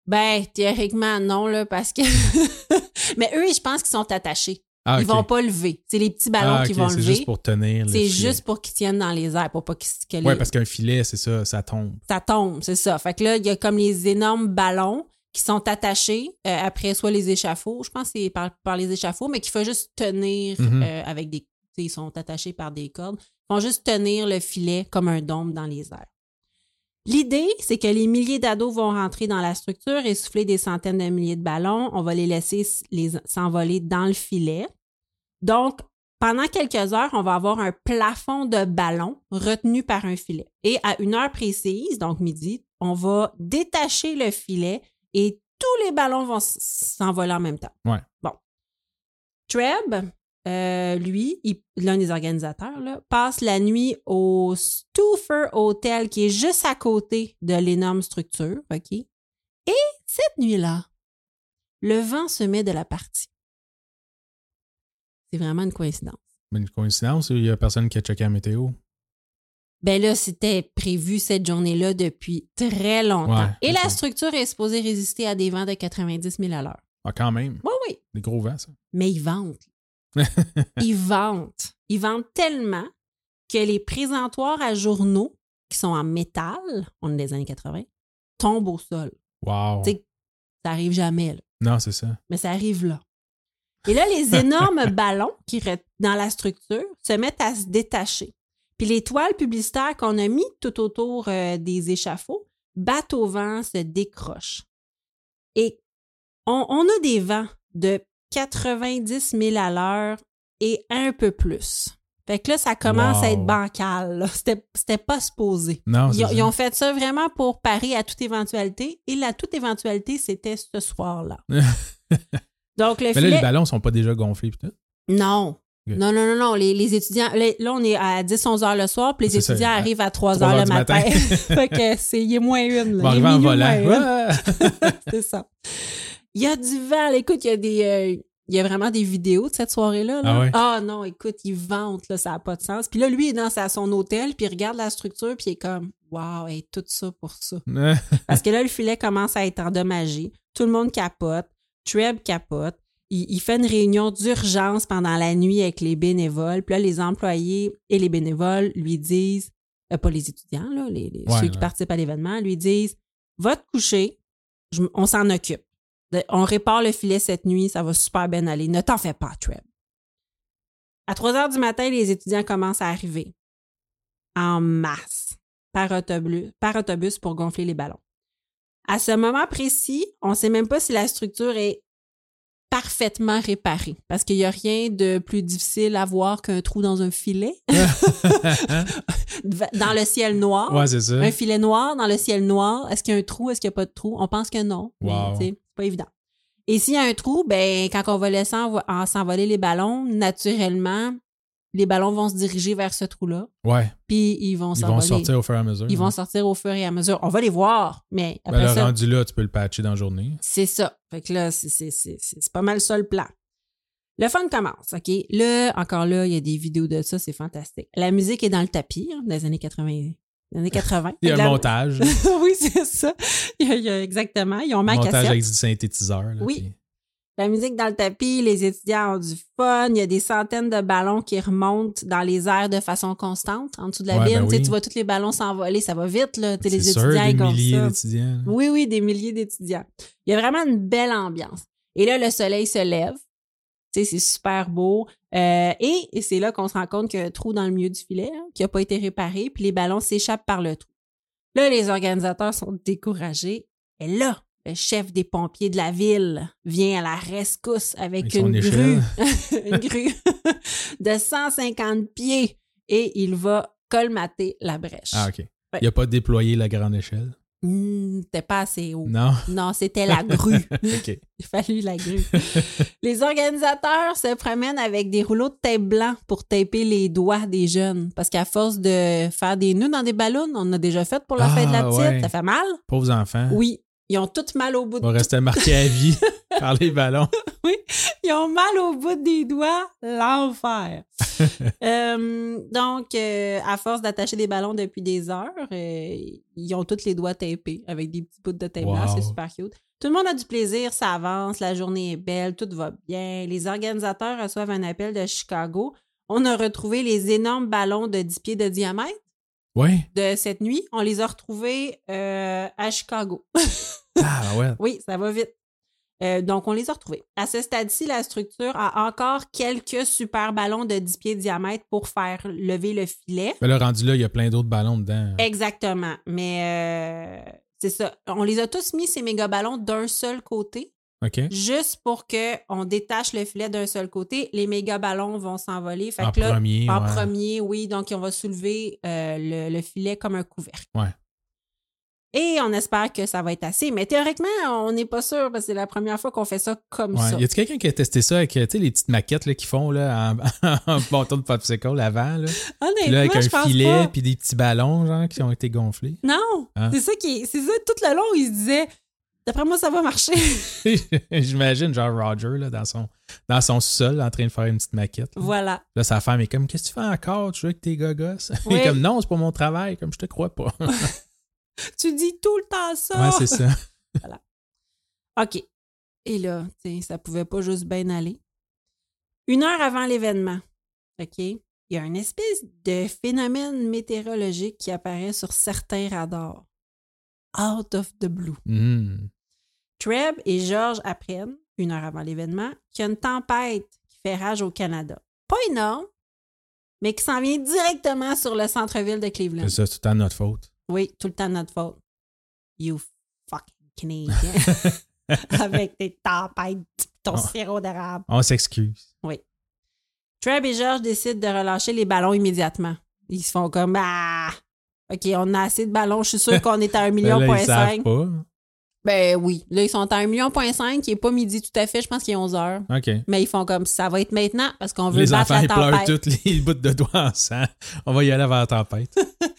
Speaker 2: Ben, théoriquement, non, là, parce que... Mais eux, je pense qu'ils sont attachés.
Speaker 3: Ah,
Speaker 2: Ils
Speaker 3: okay.
Speaker 2: vont pas lever. C'est les petits ballons
Speaker 3: ah,
Speaker 2: qui
Speaker 3: okay.
Speaker 2: vont
Speaker 3: c'est
Speaker 2: lever.
Speaker 3: C'est juste pour tenir le
Speaker 2: C'est
Speaker 3: filet.
Speaker 2: juste pour qu'ils tiennent dans les airs, pour pas qu'ils... que
Speaker 3: Oui,
Speaker 2: les...
Speaker 3: parce qu'un filet, c'est ça, ça tombe.
Speaker 2: Ça tombe, c'est ça. Fait que là, il y a comme les énormes ballons qui sont attachés euh, après soit les échafauds, je pense que c'est par, par les échafauds, mais qu'il faut juste tenir
Speaker 3: Mm-hmm.
Speaker 2: euh, avec des... Ils sont attachés par des cordes. Ils font juste tenir le filet comme un dôme dans les airs. L'idée, c'est que les milliers d'ados vont rentrer dans la structure et souffler des centaines de milliers de ballons. On va les laisser les, s'envoler dans le filet. Donc, pendant quelques heures, on va avoir un plafond de ballons retenu par un filet. Et à une heure précise, donc midi, on va détacher le filet et tous les ballons vont s'envoler en même temps.
Speaker 3: Ouais.
Speaker 2: Bon. Treb, Euh, lui, il, l'un des organisateurs, là, passe la nuit au Stuffer Hotel qui est juste à côté de l'énorme structure, OK? Et cette nuit-là, le vent se met de la partie. C'est vraiment une coïncidence.
Speaker 3: Mais une coïncidence ou il y a personne qui a checké la météo?
Speaker 2: Ben là, c'était prévu cette journée-là depuis très longtemps.
Speaker 3: Ouais,
Speaker 2: Et
Speaker 3: okay.
Speaker 2: la structure est supposée résister à des vents de quatre-vingt-dix mille à l'heure.
Speaker 3: Ah, quand même.
Speaker 2: Oui, oui.
Speaker 3: Des gros vents, ça.
Speaker 2: Mais ils vantent. Ils vantent. Ils vantent tellement que les présentoirs à journaux qui sont en métal, on est des années quatre-vingts, tombent au sol.
Speaker 3: Wow.
Speaker 2: T'sais, ça arrive jamais, là.
Speaker 3: Non, c'est ça.
Speaker 2: Mais ça arrive là. Et là, les énormes ballons qui restent dans la structure se mettent à se détacher. Puis les toiles publicitaires qu'on a mis tout autour euh, des échafauds battent au vent, se décrochent. Et on, on a des vents de quatre-vingt-dix mille à l'heure et un peu plus. Fait que là, ça commence
Speaker 3: wow.
Speaker 2: à être bancal. Là. C'était, c'était pas supposé.
Speaker 3: Non,
Speaker 2: ils,
Speaker 3: c'est
Speaker 2: ils
Speaker 3: ça.
Speaker 2: ont fait ça vraiment pour parer à toute éventualité. Et la toute éventualité, c'était ce soir-là. Donc, le
Speaker 3: Mais
Speaker 2: filet...
Speaker 3: là, les ballons sont pas déjà gonflés pis tout?
Speaker 2: Non.
Speaker 3: Okay.
Speaker 2: Non, non, non, non. Les, les étudiants... Là, là, on est à dix onze heures le soir, puis les
Speaker 3: c'est
Speaker 2: étudiants
Speaker 3: ça,
Speaker 2: arrivent à trois
Speaker 3: trois
Speaker 2: heures
Speaker 3: heures
Speaker 2: le
Speaker 3: du
Speaker 2: matin.
Speaker 3: matin.
Speaker 2: Fait que c'est... Il est moins une.
Speaker 3: Là.
Speaker 2: Il est
Speaker 3: En
Speaker 2: minuit
Speaker 3: volant.
Speaker 2: moins une. C'est ça. Il y a du vent. Là, écoute, il y a des... Euh, il y a vraiment des vidéos de cette soirée-là. Là.
Speaker 3: Ah, ouais?
Speaker 2: Ah non, écoute, il vante, là, ça n'a pas de sens. Puis là, lui, il est dans sa, son hôtel, puis il regarde la structure, puis il est comme « Wow, hey, tout ça pour ça. » Parce que là, le filet commence à être endommagé. Tout le monde capote. Treb capote. Il, il fait une réunion d'urgence pendant la nuit avec les bénévoles. Puis là, les employés et les bénévoles lui disent, euh, pas les étudiants, là, les, les,
Speaker 3: ouais,
Speaker 2: ceux
Speaker 3: ouais.
Speaker 2: qui participent à l'événement, lui disent « Va te coucher, je, on s'en occupe. On répare le filet cette nuit, ça va super bien aller. Ne t'en fais pas, Treb. » À trois heures du matin, les étudiants commencent à arriver en masse par autobus, par autobus pour gonfler les ballons. À ce moment précis, on ne sait même pas si la structure est parfaitement réparée parce qu'il n'y a rien de plus difficile à voir qu'un trou dans un filet. Dans le ciel noir.
Speaker 3: Ouais, c'est ça.
Speaker 2: Un filet noir dans le ciel noir. Est-ce qu'il y a un trou? Est-ce qu'il n'y a pas de trou? On pense que non.
Speaker 3: Wow.
Speaker 2: Mais, c'est pas évident. Et s'il y a un trou, ben quand on va laisser en, en s'envoler les ballons, naturellement, les ballons vont se diriger vers ce trou-là.
Speaker 3: Ouais.
Speaker 2: Puis ils vont
Speaker 3: Ils
Speaker 2: s'envoler.
Speaker 3: vont sortir au fur et à mesure.
Speaker 2: Ils
Speaker 3: hein.
Speaker 2: vont sortir au fur et à mesure. On va les voir, mais après
Speaker 3: Ben, le
Speaker 2: ça...
Speaker 3: rendu là, tu peux le patcher dans la journée.
Speaker 2: C'est ça. Fait que là, c'est, c'est, c'est, c'est pas mal ça le plan. Le fun commence, OK? Là, encore là, il y a des vidéos de ça, c'est fantastique. La musique est dans le tapis, hein, dans les années quatre-vingts. Les années quatre-vingts.
Speaker 3: Il y a un
Speaker 2: La...
Speaker 3: montage.
Speaker 2: Oui, c'est ça. Il y a, il y a exactement. Ils ont mis
Speaker 3: Un
Speaker 2: à
Speaker 3: montage
Speaker 2: cassette.
Speaker 3: avec du synthétiseur. Là,
Speaker 2: Oui.
Speaker 3: puis-
Speaker 2: La musique dans le tapis, les étudiants ont du fun. Il y a des centaines de ballons qui remontent dans les airs de façon constante en dessous de la
Speaker 3: Ouais,
Speaker 2: bine.
Speaker 3: ben
Speaker 2: Tu sais,
Speaker 3: oui.
Speaker 2: tu vois tous les ballons s'envoler, ça va vite, là. Tu sais,
Speaker 3: C'est
Speaker 2: les
Speaker 3: sûr,
Speaker 2: étudiants,
Speaker 3: des
Speaker 2: ils gonflent
Speaker 3: milliers
Speaker 2: ça.
Speaker 3: d'étudiants.
Speaker 2: Oui, oui, des milliers d'étudiants. Il y a vraiment une belle ambiance. Et là, le soleil se lève. Tu sais, c'est super beau. Euh, et, et c'est là qu'on se rend compte qu'il y a un trou dans le milieu du filet hein, qui n'a pas été réparé, puis les ballons s'échappent par le trou. Là, les organisateurs sont découragés. Et là, le chef des pompiers de la ville vient à la rescousse avec,
Speaker 3: Avec son
Speaker 2: une
Speaker 3: échelle.
Speaker 2: grue, une grue de cent cinquante pieds et il va colmater la brèche.
Speaker 3: Ah, OK. Il n'a pas déployé la grande échelle.
Speaker 2: Mmh, c'était pas assez haut.
Speaker 3: Non.
Speaker 2: Non, c'était la grue.
Speaker 3: OK.
Speaker 2: Il a fallu la grue. Les organisateurs se promènent avec des rouleaux de tape blanc pour taper les doigts des jeunes. Parce qu'à force de faire des nœuds dans des ballons, on en a déjà fait pour la
Speaker 3: Ah,
Speaker 2: fête de la petite.
Speaker 3: ouais.
Speaker 2: Ça fait mal?
Speaker 3: Pauvres enfants.
Speaker 2: Oui. Ils ont tous mal au bout
Speaker 3: On
Speaker 2: de
Speaker 3: va rester marqué à vie. par les ballons.
Speaker 2: Oui, ils ont mal au bout des doigts, l'enfer. euh, donc, euh, à force d'attacher des ballons depuis des heures, euh, ils ont tous les doigts tapés avec des petits bouts de tape blanc.
Speaker 3: Wow.
Speaker 2: C'est super cute. Tout le monde a du plaisir, ça avance, la journée est belle, tout va bien. Les organisateurs reçoivent un appel de Chicago. On a retrouvé les énormes ballons de dix pieds de diamètre
Speaker 3: Oui.
Speaker 2: de cette nuit. On les a retrouvés euh, à Chicago.
Speaker 3: Ah, ouais.
Speaker 2: Oui, ça va vite. Euh, donc, on les a retrouvés. À ce stade-ci, la structure a encore quelques super ballons de dix pieds de diamètre pour faire lever le filet.
Speaker 3: Mais là, rendu là, il y a plein d'autres ballons dedans.
Speaker 2: Exactement. Mais euh, c'est ça. On les a tous mis, ces méga ballons, d'un seul côté,
Speaker 3: OK.
Speaker 2: juste pour qu'on détache le filet d'un seul côté. Les méga ballons vont s'envoler. Fait
Speaker 3: En
Speaker 2: que là,
Speaker 3: premier,
Speaker 2: En
Speaker 3: ouais.
Speaker 2: premier, oui. Donc, on va soulever euh, le, le filet comme un couvercle.
Speaker 3: Ouais.
Speaker 2: Et on espère que ça va être assez. Mais théoriquement, on n'est pas sûr parce que c'est la première fois qu'on fait ça comme
Speaker 3: Ouais.
Speaker 2: ça.
Speaker 3: Y a-t-il quelqu'un qui a testé ça avec, tu sais, les petites maquettes là, qu'ils font là, en, en bâton de popsicle avant, là? Puis
Speaker 2: Honnêtement,
Speaker 3: là, avec
Speaker 2: je
Speaker 3: un
Speaker 2: pense
Speaker 3: filet,
Speaker 2: pas.
Speaker 3: puis des petits ballons, genre, qui ont été gonflés.
Speaker 2: Non,
Speaker 3: Hein?
Speaker 2: c'est ça qui est- c'est ça, tout le long, il se disait, d'après moi, ça va marcher.
Speaker 3: J'imagine, genre, Roger, là, dans son, dans son sol, en train de faire une petite maquette. Là,
Speaker 2: Voilà.
Speaker 3: là sa femme est comme, qu'est-ce que tu fais encore? Tu joues avec tes gogos? Il
Speaker 2: Oui.
Speaker 3: est comme, non, c'est pas mon travail, comme je te crois pas.
Speaker 2: Tu dis tout le temps ça.
Speaker 3: Ouais, c'est ça.
Speaker 2: OK. Et là, tu sais, ça pouvait pas juste bien aller. Une heure avant l'événement, OK, il y a une espèce de phénomène météorologique qui apparaît sur certains radars. Out of the blue.
Speaker 3: Mhm.
Speaker 2: Treb et George apprennent, une heure avant l'événement, qu'il y a une tempête qui fait rage au Canada. Pas énorme, mais qui s'en vient directement sur le centre-ville de Cleveland.
Speaker 3: C'est ça, c'est tout le temps notre faute.
Speaker 2: Oui, tout le temps de notre faute. You fucking Canadian. Avec tes tempêtes, ton
Speaker 3: Oh.
Speaker 2: sirop d'érable.
Speaker 3: On s'excuse.
Speaker 2: Oui. Treb et George décident de relâcher les ballons immédiatement. Ils se font comme, ah, OK, on a assez de ballons, je suis sûr qu'on est à un million
Speaker 3: Ben là,
Speaker 2: point
Speaker 3: ils savent
Speaker 2: cinq.
Speaker 3: pas.
Speaker 2: Ben oui, là, ils sont à un million point cinq, qui n'est pas midi tout à fait, je pense qu'il est onze heures.
Speaker 3: OK.
Speaker 2: Mais ils font comme, ça va être maintenant parce qu'on veut
Speaker 3: Les
Speaker 2: battre
Speaker 3: enfants,
Speaker 2: la
Speaker 3: ils pleurent
Speaker 2: tempête.
Speaker 3: toutes les bouts de doigts en sang. On va y aller vers la tempête.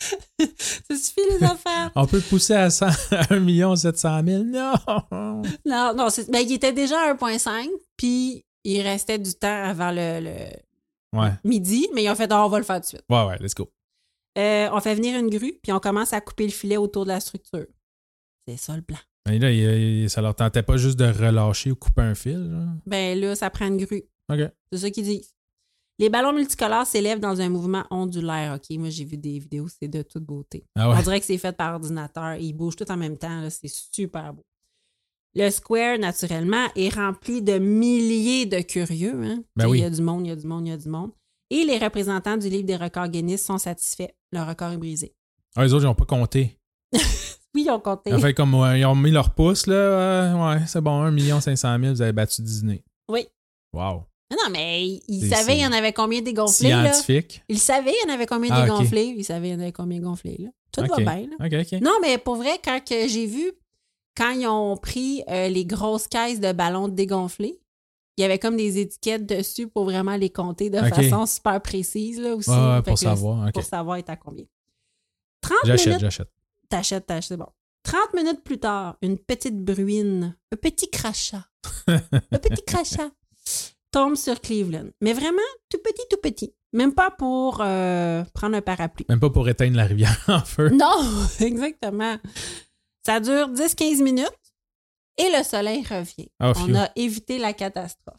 Speaker 2: Ça suffit, les enfants.
Speaker 3: On peut pousser à, cent, à un million sept cent mille. Non!
Speaker 2: Non, non, c'est, ben, il était déjà à un virgule cinq, puis il restait du temps avant le, le
Speaker 3: Ouais.
Speaker 2: midi, mais ils ont fait, oh, on va le faire tout de suite.
Speaker 3: Ouais, ouais, let's go.
Speaker 2: Euh, on fait venir une grue, puis on commence à couper le filet autour de la structure. C'est ça le plan.
Speaker 3: Et là, il- il- ça leur tentait pas juste de relâcher ou couper un fil, genre?
Speaker 2: Ben là, ça prend une grue.
Speaker 3: OK.
Speaker 2: C'est ça qu'ils disent. Les ballons multicolores s'élèvent dans un mouvement ondulaire. OK, moi, j'ai vu des vidéos, c'est de toute beauté.
Speaker 3: Ah ouais.
Speaker 2: On dirait que c'est fait par ordinateur. Ils bougent tout en même temps. Là, c'est super beau. Le square, naturellement, est rempli de milliers de curieux. Hein?
Speaker 3: Ben
Speaker 2: Il
Speaker 3: oui.
Speaker 2: y a du monde, il y a du monde, il y a du monde. Et les représentants du livre des records Guinness sont satisfaits. Le record est brisé.
Speaker 3: Ah, les autres, ils n'ont pas compté.
Speaker 2: Oui, ils ont compté.
Speaker 3: Ils ont fait comme, ouais, ils ont mis leur pouce, là. euh, ouais, c'est bon, un million cinq cent mille, vous avez battu Disney.
Speaker 2: Oui.
Speaker 3: Wow.
Speaker 2: Non, non, mais ils
Speaker 3: C'est-
Speaker 2: savaient
Speaker 3: c'est
Speaker 2: il y en avait combien dégonflés. Là.
Speaker 3: Scientifique.
Speaker 2: Ils savaient il y en avait combien
Speaker 3: Ah, ok.
Speaker 2: dégonflés. Ils savaient il y en avait combien gonflés. Là. Tout
Speaker 3: OK.
Speaker 2: va bien. Là.
Speaker 3: OK, OK.
Speaker 2: Non, mais pour vrai, quand que j'ai vu, quand ils ont pris euh, les grosses caisses de ballons dégonflés, il y avait comme des étiquettes dessus pour vraiment les compter de
Speaker 3: Ok.
Speaker 2: façon super précise là, aussi.
Speaker 3: Ouais, ouais,
Speaker 2: Fait
Speaker 3: pour
Speaker 2: que
Speaker 3: savoir. OK.
Speaker 2: Pour savoir être à combien. trente
Speaker 3: J'achète,
Speaker 2: minutes.
Speaker 3: j'achète.
Speaker 2: T'achètes, t'achètes, c'est bon. trente minutes plus tard, une petite bruine, un petit crachat, un petit crachat tombe sur Cleveland. Mais vraiment, tout petit, tout petit. Même pas pour euh, prendre un parapluie.
Speaker 3: Même pas pour éteindre la rivière en feu.
Speaker 2: Non, exactement. Ça dure dix à quinze minutes et le soleil revient.
Speaker 3: Oh,
Speaker 2: On
Speaker 3: phew.
Speaker 2: a évité la catastrophe.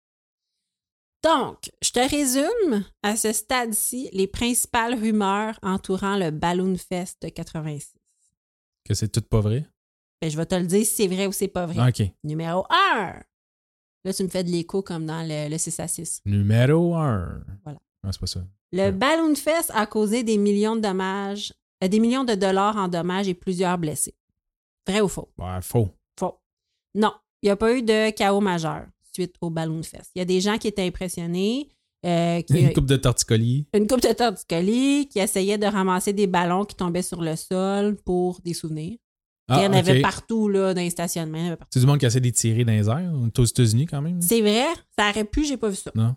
Speaker 2: Donc, je te résume à ce stade-ci les principales rumeurs entourant le Balloon Fest de quatre-vingt-six.
Speaker 3: Que c'est tout pas vrai.
Speaker 2: Ben, je vais te le dire si c'est vrai ou c'est pas vrai.
Speaker 3: OK.
Speaker 2: Numéro un. Là, tu me fais de l'écho comme dans le, le six à six.
Speaker 3: Numéro un.
Speaker 2: Voilà.
Speaker 3: Non, c'est pas ça.
Speaker 2: Le
Speaker 3: Ouais.
Speaker 2: Balloon Fest a causé des millions de dommages, euh, des millions de dollars en dommages et plusieurs blessés. Vrai ou faux?
Speaker 3: Ouais, faux.
Speaker 2: Faux. Non, il n'y a pas eu de chaos majeur suite au Balloon Fest. Il y a des gens qui étaient impressionnés, euh, qui,
Speaker 3: Une coupe de torticolis.
Speaker 2: une couple de torticolis, qui essayaient de ramasser des ballons qui tombaient sur le sol pour des souvenirs.
Speaker 3: Ah,
Speaker 2: il y en
Speaker 3: OK.
Speaker 2: avait partout là, dans les stationnements. il y en avait partout.
Speaker 3: C'est du monde qui essaie de les tirer dans les airs. On est aux États-Unis quand même.
Speaker 2: C'est vrai, ça aurait pu, j'ai pas vu ça.
Speaker 3: Non.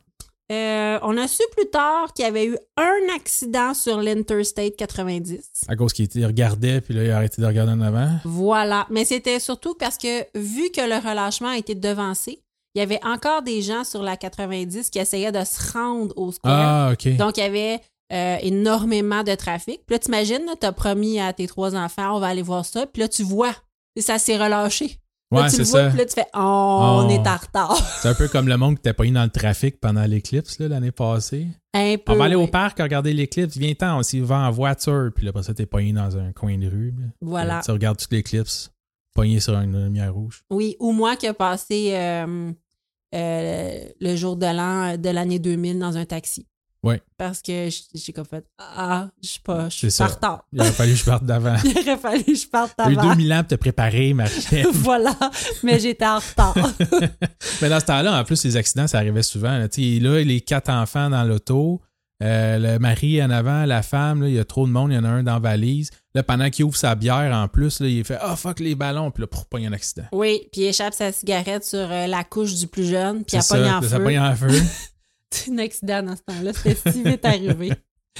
Speaker 2: Euh, on a su plus tard qu'il y avait eu un accident sur l'Interstate quatre-vingt-dix.
Speaker 3: À cause qu'il était- il regardait, puis là, il a arrêté de regarder en avant.
Speaker 2: Voilà. Mais c'était surtout parce que, vu que le relâchement a été devancé, il y avait encore des gens sur la quatre-vingt-dix qui essayaient de se rendre au square.
Speaker 3: Ah, OK.
Speaker 2: Donc, il y avait euh, énormément de trafic. Puis là, t'imagines, tu as promis à tes trois enfants, on va aller voir ça. Puis là, tu vois, et ça s'est relâché. Là,
Speaker 3: ouais,
Speaker 2: tu
Speaker 3: c'est
Speaker 2: le vois,
Speaker 3: ça.
Speaker 2: puis là, tu fais « Oh, on
Speaker 3: Oh.
Speaker 2: est en retard. »
Speaker 3: C'est un peu comme le monde qui était pogné dans le trafic pendant l'éclipse là, l'année passée.
Speaker 2: Un peu,
Speaker 3: On va aller
Speaker 2: oui.
Speaker 3: au parc regarder l'éclipse. Viens-t'en, on s'y va en voiture. Puis là, après ça, t'es pogné dans un coin de rue. Là.
Speaker 2: Voilà.
Speaker 3: Là, tu regardes toute l'éclipse, pogné sur une lumière rouge.
Speaker 2: Oui, ou moi qui ai passé euh, euh, le jour de l'an de l'année deux mille dans un taxi.
Speaker 3: Oui.
Speaker 2: Parce que j- j'ai comme fait « Ah, je suis pas, je suis
Speaker 3: C'est
Speaker 2: pas en
Speaker 3: ça.
Speaker 2: retard.
Speaker 3: Il aurait fallu que je parte d'avant. »
Speaker 2: Il aurait fallu que je parte
Speaker 3: T'as eu
Speaker 2: avant.
Speaker 3: deux mille ans pour te préparer, Marie-Ève.
Speaker 2: Voilà, mais j'étais en retard.
Speaker 3: Mais dans ce temps-là, en plus, les accidents, ça arrivait souvent. Là, Tu sais, là les quatre enfants dans l'auto, euh, le mari en avant, la femme, là, il y a trop de monde, il y en a un dans la valise. Là, pendant qu'il ouvre sa bière, en plus, là, il fait « Ah, oh, fuck les ballons! » Puis là, pour pas y a un accident.
Speaker 2: Oui, puis il échappe sa cigarette sur euh, la couche du plus jeune, puis il a
Speaker 3: C'est
Speaker 2: pogné
Speaker 3: ça,
Speaker 2: en
Speaker 3: ça
Speaker 2: feu.
Speaker 3: pogne en feu.
Speaker 2: C'est un accident dans ce temps-là. C'était si vite arrivé.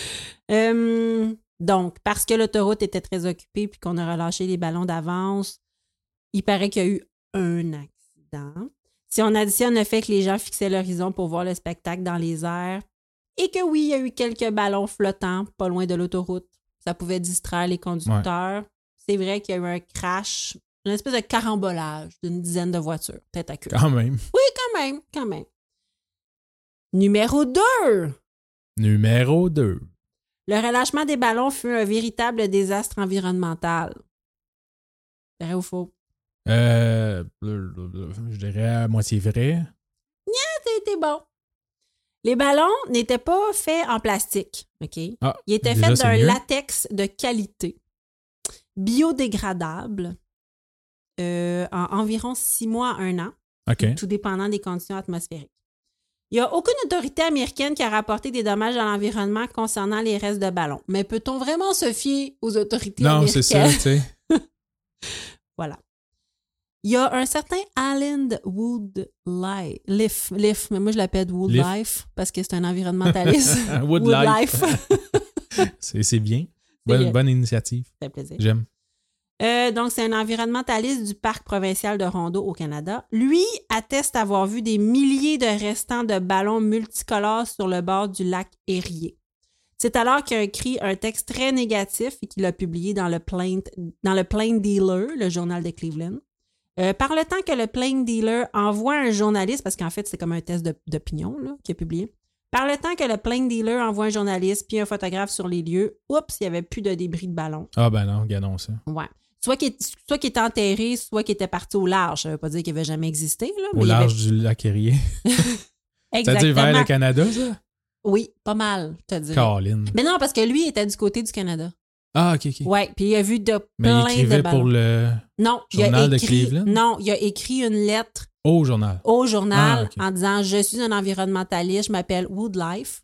Speaker 2: Euh, donc, parce que l'autoroute était très occupée puis qu'on a relâché les ballons d'avance, il paraît qu'il y a eu un accident. Si on additionne le fait que les gens fixaient l'horizon pour voir le spectacle dans les airs et que oui, il y a eu quelques ballons flottants pas loin de l'autoroute, ça pouvait distraire les conducteurs. Ouais. C'est vrai qu'il y a eu un crash, une espèce de carambolage d'une dizaine de voitures, tête à queue.
Speaker 3: Quand même.
Speaker 2: Oui, quand même, quand même. Numéro deux.
Speaker 3: Numéro deux.
Speaker 2: Le relâchement des ballons fut un véritable désastre environnemental. Vrai ou faux?
Speaker 3: Euh, je dirais à moitié vrai.
Speaker 2: C'était bon. Les ballons n'étaient pas faits en plastique, OK?
Speaker 3: Ah,
Speaker 2: Ils étaient
Speaker 3: déjà,
Speaker 2: faits d'un
Speaker 3: mieux.
Speaker 2: latex de qualité, biodégradable, euh, en environ six mois à un an,
Speaker 3: OK.
Speaker 2: tout dépendant des conditions atmosphériques. Il n'y a aucune autorité américaine qui a rapporté des dommages à l'environnement concernant les restes de ballons. Mais peut-on vraiment se fier aux autorités
Speaker 3: non,
Speaker 2: américaines?
Speaker 3: c'est ça, tu sais.
Speaker 2: Voilà. Il y a un certain Alan Woodlife, Life, Life, mais moi je l'appelle Woodlife parce que c'est un environnementaliste.
Speaker 3: Woodlife. c'est, c'est bien.
Speaker 2: C'est
Speaker 3: Bonne,
Speaker 2: bien.
Speaker 3: bonne initiative.
Speaker 2: Ça fait plaisir.
Speaker 3: J'aime.
Speaker 2: Euh, donc, c'est un environnementaliste du Parc provincial de Rondeau au Canada. Lui atteste avoir vu des milliers de restants de ballons multicolores sur le bord du lac Erie. C'est alors qu'il a écrit un texte très négatif et qu'il a publié dans le Plain, dans le Plain Dealer, le journal de Cleveland. Euh, par le temps que le Plain Dealer envoie un journaliste, parce qu'en fait, c'est comme un test de, d'opinion là, qu'il a publié. Par le temps que le Plain Dealer envoie un journaliste puis un photographe sur les lieux, oups, il n'y avait plus de débris de ballons.
Speaker 3: Ah ben non, regardons ça.
Speaker 2: Ouais. Soit qu'il, est, soit qu'il était enterré, soit qu'il était parti au large. Ça ne veut pas dire qu'il n'avait jamais existé. Là,
Speaker 3: Au
Speaker 2: mais
Speaker 3: large
Speaker 2: il avait...
Speaker 3: du lac Erie.
Speaker 2: Exactement.
Speaker 3: Ça dit vers le Canada, ça?
Speaker 2: Oui, pas mal, te dire.
Speaker 3: Colin.
Speaker 2: Mais non, parce que lui, il était du côté du Canada.
Speaker 3: Ah, OK, OK.
Speaker 2: Oui, puis il a vu de
Speaker 3: Mais
Speaker 2: plein
Speaker 3: il écrivait
Speaker 2: de ballons.
Speaker 3: pour le
Speaker 2: non,
Speaker 3: journal
Speaker 2: il a écrit,
Speaker 3: de Cleveland?
Speaker 2: Non, il a écrit une lettre
Speaker 3: au journal.
Speaker 2: au journal
Speaker 3: Ah, okay.
Speaker 2: en disant « Je suis un environnementaliste, je m'appelle Woodlife.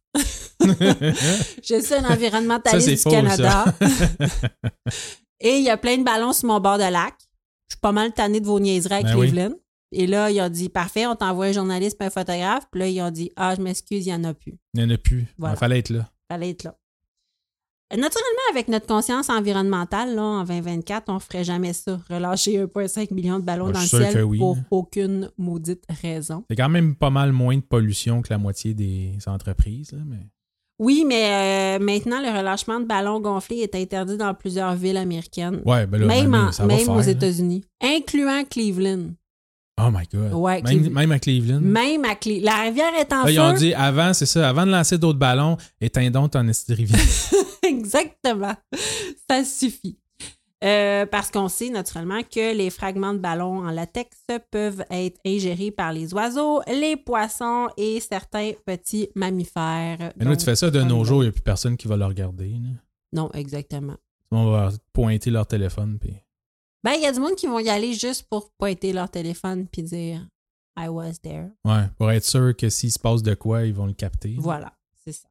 Speaker 2: Je suis un environnementaliste
Speaker 3: ça,
Speaker 2: du
Speaker 3: faux,
Speaker 2: Canada. Et il y a plein de ballons sur mon bord de lac. Je suis pas mal tannée de vos niaiseries à
Speaker 3: ben
Speaker 2: Cleveland.
Speaker 3: Oui.
Speaker 2: Et là, ils ont dit « Parfait, on t'envoie un journaliste et un photographe. » Puis là, ils ont dit « Ah, je m'excuse, il n'y en a plus. »
Speaker 3: Il n'y en a plus.
Speaker 2: Voilà.
Speaker 3: Il fallait être là.
Speaker 2: Il fallait être là. Naturellement, avec notre conscience environnementale, là, en vingt vingt-quatre, on ne ferait jamais ça. Relâcher un virgule cinq million de ballons
Speaker 3: Moi,
Speaker 2: dans le
Speaker 3: je suis sûr
Speaker 2: ciel
Speaker 3: que oui.
Speaker 2: pour aucune maudite raison.
Speaker 3: C'est quand même pas mal moins de pollution que la moitié des entreprises. Là, mais...
Speaker 2: Oui, mais euh, maintenant, le relâchement de ballons gonflés est interdit dans plusieurs villes américaines.
Speaker 3: Ouais, ben là,
Speaker 2: même
Speaker 3: ben,
Speaker 2: en,
Speaker 3: ça va
Speaker 2: même
Speaker 3: faire,
Speaker 2: aux
Speaker 3: là.
Speaker 2: États-Unis, incluant Cleveland.
Speaker 3: Oh my God.
Speaker 2: Ouais,
Speaker 3: même,
Speaker 2: Cleve-
Speaker 3: même à Cleveland.
Speaker 2: Même à Cleveland. La rivière est en
Speaker 3: Là,
Speaker 2: feu.
Speaker 3: ils ont dit avant, c'est ça, avant de lancer d'autres ballons, éteins donc ton esti de rivière.
Speaker 2: Exactement. Ça suffit. Euh, parce qu'on sait naturellement que les fragments de ballons en latex peuvent être ingérés par les oiseaux, les poissons et certains petits mammifères.
Speaker 3: Mais là,
Speaker 2: Donc,
Speaker 3: tu fais ça de nos
Speaker 2: euh,
Speaker 3: jours, il n'y a plus personne qui va le regarder. Là.
Speaker 2: Non, exactement.
Speaker 3: On va pointer leur téléphone. Puis...
Speaker 2: Ben, il y a du monde qui vont y aller juste pour pointer leur téléphone puis dire « I was there ».
Speaker 3: Ouais, pour être sûr que s'il se passe de quoi, ils vont le capter.
Speaker 2: Voilà, c'est ça.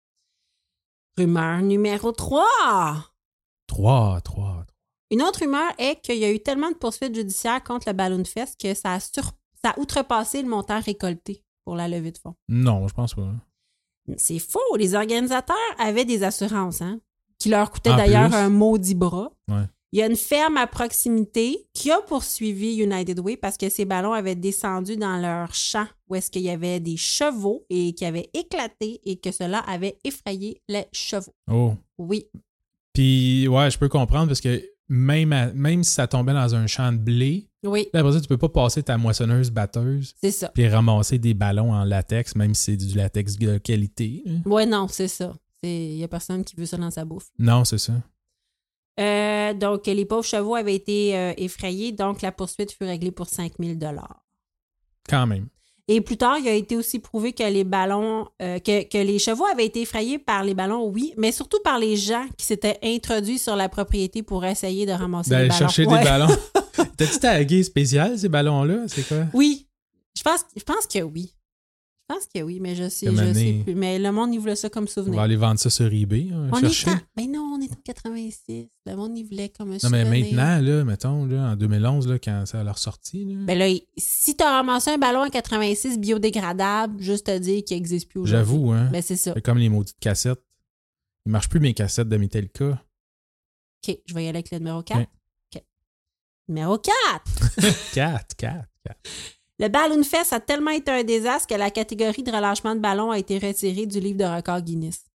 Speaker 2: Rumeur numéro trois.
Speaker 3: Trois, trois.
Speaker 2: Une autre rumeur est qu'il y a eu tellement de poursuites judiciaires contre le Balloon Fest que ça a, sur... ça a outrepassé le montant récolté pour la levée de fonds.
Speaker 3: Non, je pense pas.
Speaker 2: C'est faux. Les organisateurs avaient des assurances, hein, qui leur coûtaient
Speaker 3: En
Speaker 2: d'ailleurs
Speaker 3: plus?
Speaker 2: un maudit bras.
Speaker 3: Ouais.
Speaker 2: Il y a une ferme à proximité qui a poursuivi United Way parce que ces ballons avaient descendu dans leur champ où est-ce qu'il y avait des chevaux et qui avaient éclaté et que cela avait effrayé les chevaux.
Speaker 3: Oh.
Speaker 2: Oui.
Speaker 3: Puis, ouais, je peux comprendre parce que même, à- même si ça tombait dans un champ de blé,
Speaker 2: Oui,
Speaker 3: là, après ça, tu peux pas passer ta moissonneuse-batteuse
Speaker 2: c'est ça.
Speaker 3: puis ramasser des ballons en latex, même si c'est du latex de qualité. Hein.
Speaker 2: Oui, non, c'est ça. Il n'y a personne qui veut ça dans sa bouffe.
Speaker 3: Non, c'est ça.
Speaker 2: Euh, donc, les pauvres chevaux avaient été euh, effrayés, donc la poursuite fut réglée pour cinq mille dollars.
Speaker 3: Quand même.
Speaker 2: Et plus tard, il a été aussi prouvé que les ballons, euh, que, que les chevaux avaient été effrayés par les ballons, oui, mais surtout par les gens qui s'étaient introduits sur la propriété pour essayer de ramasser
Speaker 3: D'aller
Speaker 2: les ballons.
Speaker 3: chercher
Speaker 2: Ouais.
Speaker 3: des ballons. T'as-tu tagué spécial, ces ballons-là? C'est quoi?
Speaker 2: Oui, je pense, je pense que oui. Je pense que oui, mais je sais,
Speaker 3: Comme
Speaker 2: je
Speaker 3: année.
Speaker 2: sais plus. Mais le monde, il voulait ça comme
Speaker 3: On
Speaker 2: souvenir.
Speaker 3: va aller vendre ça sur eBay. Hein,
Speaker 2: On
Speaker 3: chercher.
Speaker 2: est en... Ben non, on est en quatre-vingt-six. Le monde, il voulait comme un
Speaker 3: Non, mais
Speaker 2: souvenir.
Speaker 3: maintenant, là, mettons, là, en deux mille onze, là, quand ça a leur sortie, là,
Speaker 2: Ben là, si t'as ramassé un ballon en quatre-vingt-six biodégradable, juste te dire qu'il n'existe plus aujourd'hui.
Speaker 3: j'avoue, hein.
Speaker 2: Ben c'est ça.
Speaker 3: C'est comme les maudites cassettes. Il marche plus mes cassettes de Metallica.
Speaker 2: OK, je vais y aller avec le numéro quatre.
Speaker 3: OK.
Speaker 2: OK. Numéro quatre.
Speaker 3: quatre, quatre, quatre.
Speaker 2: Le Balloon Fest a tellement été un désastre que la catégorie de relâchement de ballon a été retirée du livre de record Guinness.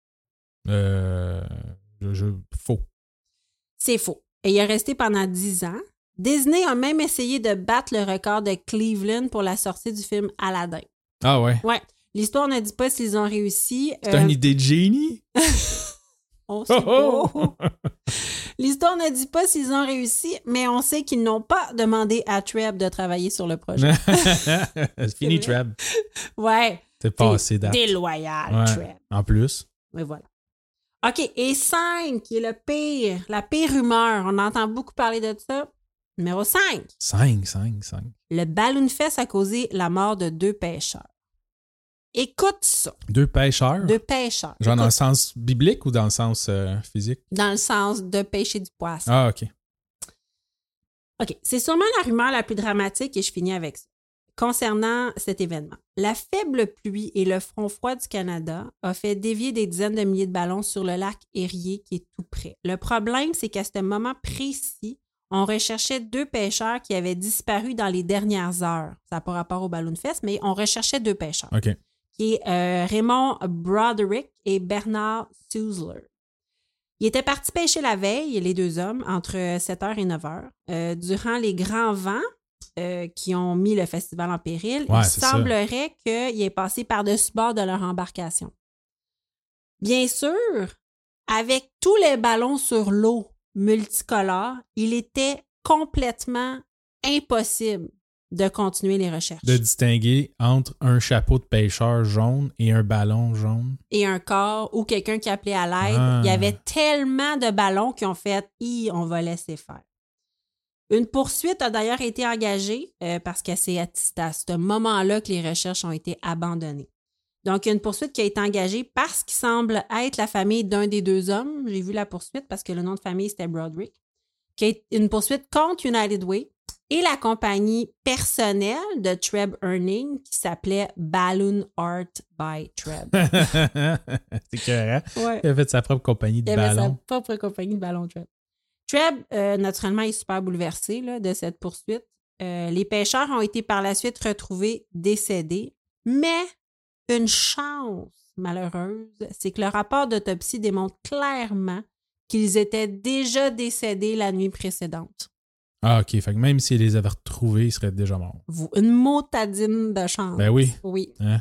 Speaker 3: Euh, je, je- faux.
Speaker 2: C'est faux. Et il est resté pendant dix ans. Disney a même essayé de battre le record de Cleveland pour la sortie du film Aladdin.
Speaker 3: Ah ouais.
Speaker 2: Ouais. L'histoire ne dit pas s'ils ont réussi.
Speaker 3: C'est
Speaker 2: Euh,
Speaker 3: une idée de génie?
Speaker 2: on sait
Speaker 3: Oh,
Speaker 2: pas.
Speaker 3: oh!
Speaker 2: L'histoire ne dit pas s'ils ont réussi, mais on sait qu'ils n'ont pas demandé à Treb de travailler sur le projet.
Speaker 3: C'est fini,
Speaker 2: C'est vrai.
Speaker 3: Trab.
Speaker 2: Ouais.
Speaker 3: C'est passé date.
Speaker 2: Déloyal,
Speaker 3: Ouais.
Speaker 2: Treb.
Speaker 3: En plus.
Speaker 2: Mais voilà. OK. Et cinq, qui est le pire, la pire rumeur. On entend beaucoup parler de ça. Numéro cinq.
Speaker 3: cinq, cinq, cinq.
Speaker 2: Le Balloon Fest a causé la mort de deux pêcheurs. Écoute ça.
Speaker 3: Deux pêcheurs?
Speaker 2: Deux pêcheurs.
Speaker 3: Genre dans le
Speaker 2: Écoute,
Speaker 3: sens biblique ou dans le sens euh, physique?
Speaker 2: dans le sens de pêcher du poisson.
Speaker 3: Ah, OK.
Speaker 2: OK. C'est sûrement la rumeur la plus dramatique et je finis avec ça. Concernant cet événement, la faible pluie et le front froid du Canada a fait dévier des dizaines de milliers de ballons sur le lac Erie qui est tout près. Le problème, c'est qu'à ce moment précis, on recherchait deux pêcheurs qui avaient disparu dans les dernières heures. Ça n'a pas rapport au Balloon Fest, mais on recherchait deux pêcheurs,
Speaker 3: OK.
Speaker 2: qui est euh, Raymond Broderick et Bernard Susler. Ils étaient partis pêcher la veille, les deux hommes, entre sept heures et neuf heures. Euh, durant les grands vents euh, qui ont mis le festival en péril,
Speaker 3: Ouais,
Speaker 2: il
Speaker 3: c'est ça.
Speaker 2: semblerait qu'il ait passé par-dessus bord de leur embarcation. Bien sûr, avec tous les ballons sur l'eau multicolores, il était complètement impossible de continuer les recherches.
Speaker 3: De distinguer entre un chapeau de pêcheur jaune et un ballon jaune.
Speaker 2: Et un corps ou quelqu'un qui appelait à l'aide.
Speaker 3: Ah.
Speaker 2: Il y avait tellement de ballons qui ont fait « Hi, on va laisser faire ». Une poursuite a d'ailleurs été engagée euh, parce que c'est à, c'est à ce moment-là que les recherches ont été abandonnées. Donc, il y a une poursuite qui a été engagée parce qu'il semble être la famille d'un des deux hommes. J'ai vu la poursuite parce que le nom de famille, c'était Broderick. Qui est une poursuite contre United Way et la compagnie personnelle de Treb Earning qui s'appelait Balloon Art by Treb.
Speaker 3: C'est clair, hein?
Speaker 2: Ouais.
Speaker 3: Il a fait sa propre compagnie de
Speaker 2: Il avait sa
Speaker 3: ballons.
Speaker 2: propre compagnie de ballon Treb. Treb, euh, naturellement, est super bouleversé là, de cette poursuite. Euh, les pêcheurs ont été par la suite retrouvés décédés, mais une chance malheureuse, c'est que le rapport d'autopsie démontre clairement qu'ils étaient déjà décédés la nuit précédente.
Speaker 3: Ah, OK. Fait que même s'il les avait retrouvés, ils seraient déjà morts.
Speaker 2: Vous- Une motadine de chance.
Speaker 3: Ben oui.
Speaker 2: Oui.
Speaker 3: Hein?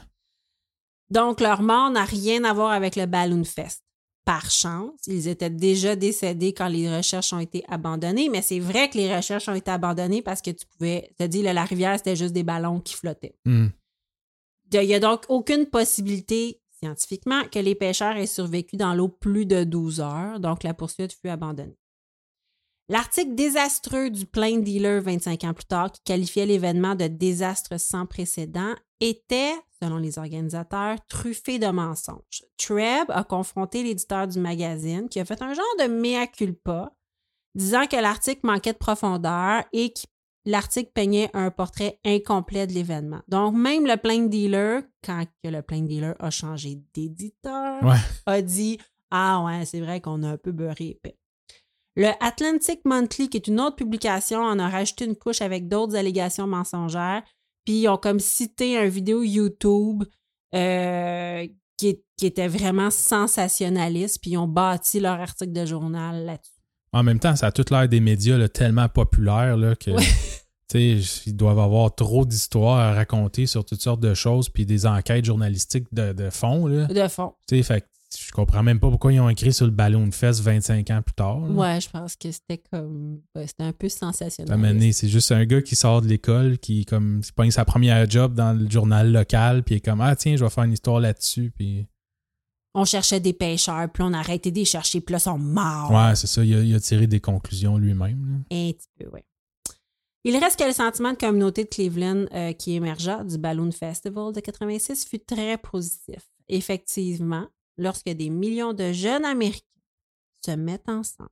Speaker 2: Donc, leur mort n'a rien à voir avec le Balloon Fest. Par chance, ils étaient déjà décédés quand les recherches ont été abandonnées, mais c'est vrai que les recherches ont été abandonnées parce que tu pouvais te dire, là, la rivière, c'était juste des ballons qui flottaient.
Speaker 3: Hmm.
Speaker 2: Il n'y a donc aucune possibilité, scientifiquement, que les pêcheurs aient survécu dans l'eau plus de douze heures, donc la poursuite fut abandonnée. L'article désastreux du Plain Dealer vingt-cinq ans plus tard, qui qualifiait l'événement de désastre sans précédent, était, selon les organisateurs, truffé de mensonges. Treb a confronté l'éditeur du magazine qui a fait un genre de mea culpa, disant que l'article manquait de profondeur et qu'il l'article peignait un portrait incomplet de l'événement. Donc, même le plain dealer, quand que le plain dealer a changé d'éditeur,
Speaker 3: Ouais.
Speaker 2: a dit « Ah ouais, c'est vrai qu'on a un peu beurré épais. » Le Atlantic Monthly, qui est une autre publication, en a rajouté une couche avec d'autres allégations mensongères. Puis, ils ont comme cité une vidéo YouTube euh, qui, est, qui était vraiment sensationnaliste. Puis, ils ont bâti leur article de journal là-dessus.
Speaker 3: En même temps, ça a tout l'air des médias là, tellement populaires là, que
Speaker 2: Ouais.
Speaker 3: ils doivent avoir trop d'histoires à raconter sur toutes sortes de choses puis des enquêtes journalistiques de, de fond. Là.
Speaker 2: De fond.
Speaker 3: T'sais, fait que je comprends même pas pourquoi ils ont écrit sur le Balloon Fest vingt-cinq ans plus tard. Là.
Speaker 2: Ouais, je pense que c'était comme... ouais, c'était un peu sensationnel.
Speaker 3: À un moment donné, c'est juste un gars qui sort de l'école, qui comme il pogne sa première job dans le journal local, puis il est comme « Ah tiens, je vais faire une histoire là-dessus. » Puis
Speaker 2: On cherchait des pêcheurs, puis on a arrêté de les chercher, puis là, ils sont morts.
Speaker 3: ouais, c'est ça, il a, il a tiré des conclusions lui-même. Là.
Speaker 2: Un petit peu, oui. Il reste que le sentiment de communauté de Cleveland euh, qui émergea du Balloon Festival de quatre-vingt-six fut très positif. Effectivement, lorsque des millions de jeunes Américains se mettent ensemble,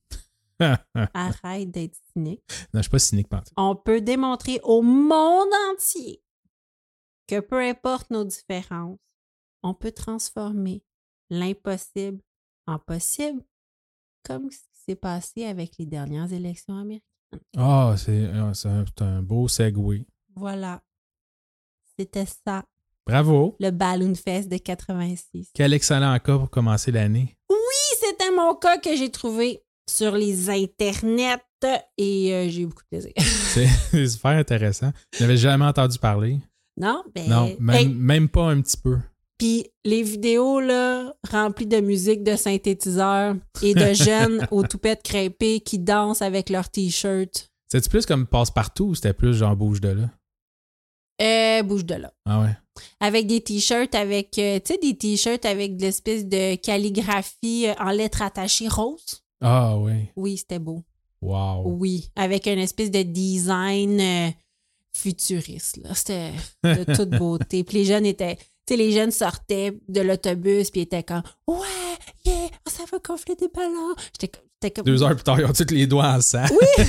Speaker 2: arrête d'être cynique,
Speaker 3: Non, je suis pas cynique, pas.
Speaker 2: on peut démontrer au monde entier que peu importe nos différences, on peut transformer l'impossible en possible, comme ce qui s'est passé avec les dernières élections américaines.
Speaker 3: Ah, oh, c'est, c'est, un, c'est un beau segue.
Speaker 2: Voilà. C'était ça,
Speaker 3: Bravo.
Speaker 2: le Balloon Fest de quatre-vingt-six.
Speaker 3: Quel excellent cas pour commencer l'année.
Speaker 2: Oui, c'était mon cas que j'ai trouvé sur les internets et euh, j'ai eu beaucoup de plaisir.
Speaker 3: C'est, c'est super intéressant. Je n'avais jamais entendu parler.
Speaker 2: Non? Ben,
Speaker 3: Non, même,
Speaker 2: hey,
Speaker 3: même pas un petit peu.
Speaker 2: puis les vidéos là, remplies de musique de synthétiseurs et de jeunes aux toupettes crêpées qui dansent avec leurs t-shirts.
Speaker 3: C'était plus comme passe-partout ou c'était plus genre bouge de là?
Speaker 2: Euh, bouge de là.
Speaker 3: Ah ouais.
Speaker 2: Avec des t-shirts avec, euh, tu sais, des t-shirts avec de l'espèce de calligraphie euh, en lettres attachées roses.
Speaker 3: Ah ouais.
Speaker 2: Oui, c'était beau.
Speaker 3: Wow.
Speaker 2: Oui, avec une espèce de design euh, futuriste. Là. C'était de toute beauté. Puis les jeunes étaient... Tu sais, les jeunes sortaient de l'autobus puis étaient comme « Ouais, yeah, oh, ça va gonfler des ballons. » J'étais j'étais comme...
Speaker 3: Deux heures plus tard, ils ont tous les doigts en sang.
Speaker 2: Oui!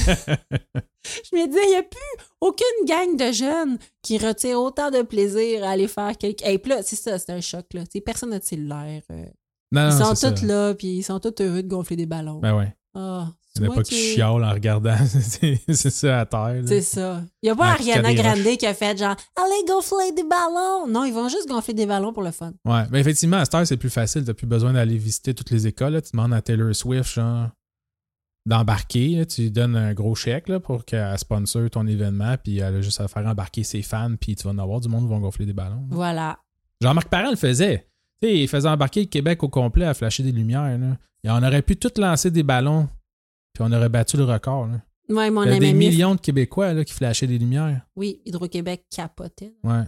Speaker 2: Je me disais, il n'y a plus aucune gang de jeunes qui retire autant de plaisir à aller faire quelque... Et puis là, c'est ça, c'est un choc. Là. Tu sais, personne n'a de cellulaire. Euh.
Speaker 3: Non,
Speaker 2: Ils
Speaker 3: non,
Speaker 2: sont
Speaker 3: c'est
Speaker 2: tous
Speaker 3: ça.
Speaker 2: là, puis ils sont tous heureux de gonfler des ballons.
Speaker 3: Ben ouais.
Speaker 2: Ah,
Speaker 3: Il n'y en a pas qui chiolent en regardant. c'est, c'est ça à terre. Là.
Speaker 2: C'est ça. Il n'y a pas
Speaker 3: Ah,
Speaker 2: Ariana
Speaker 3: qui a des
Speaker 2: Grande
Speaker 3: roches.
Speaker 2: qui a fait genre « Allez gonfler des ballons! » Non, ils vont juste gonfler des ballons pour le fun.
Speaker 3: Ouais. Ben effectivement, à cette heure, c'est plus facile. Tu n'as plus besoin d'aller visiter toutes les écoles. Là. Tu demandes à Taylor Swift, genre, d'embarquer. Là. Tu lui donnes un gros chèque là, pour qu'elle sponsor ton événement, puis elle a juste à faire embarquer ses fans, puis tu vas en avoir du monde qui vont gonfler des ballons. Là.
Speaker 2: Voilà.
Speaker 3: Jean-Marc Parent le faisait. Tu sais, il faisait embarquer le Québec au complet à flasher des lumières. Là. Et on aurait pu tout lancer des ballons, puis on aurait battu le record. Là.
Speaker 2: Ouais, mon
Speaker 3: Il y a
Speaker 2: ami.
Speaker 3: des millions de Québécois là, qui flashaient des lumières.
Speaker 2: Oui, Hydro-Québec capotait.
Speaker 3: Ouais.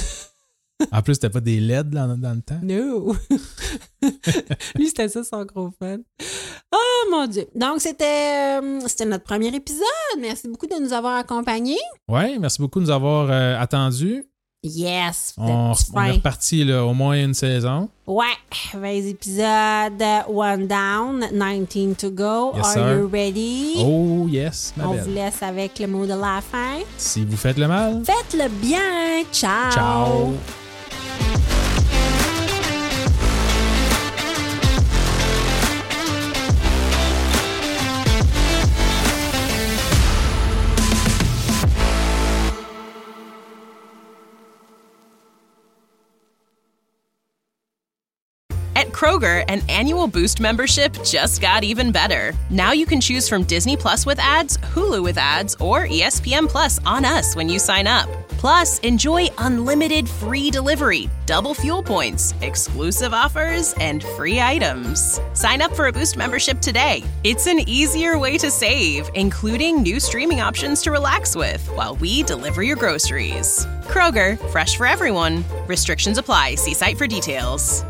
Speaker 3: En plus, c'était pas des L E D dans, dans le temps.
Speaker 2: No! Lui, c'était ça son gros fun. Oh mon Dieu! Donc, c'était, euh, c'était notre premier épisode. Merci beaucoup de nous avoir accompagnés.
Speaker 3: Ouais, merci beaucoup de nous avoir euh, attendus.
Speaker 2: Yes!
Speaker 3: On,
Speaker 2: c'était
Speaker 3: on est
Speaker 2: fin.
Speaker 3: reparti là, au moins une saison.
Speaker 2: Ouais, vingt épisodes, one down, nineteen to go.
Speaker 3: Yes,
Speaker 2: Are
Speaker 3: sir.
Speaker 2: you ready?
Speaker 3: Oh yes, ma
Speaker 2: On
Speaker 3: belle.
Speaker 2: vous laisse avec le mot de la fin.
Speaker 3: Si vous faites le mal,
Speaker 2: Faites-le bien! Ciao!
Speaker 3: ciao!
Speaker 1: At Kroger, an annual Boost membership just got even better. Now you can choose from Disney Plus with ads, Hulu with ads, or E S P N Plus on us when you sign up. Plus, enjoy unlimited free delivery, double fuel points, exclusive offers, and free items. Sign up for a Boost membership today. It's an easier way to save, including new streaming options to relax with while we deliver your groceries. Kroger, fresh for everyone. Restrictions apply. See site for details.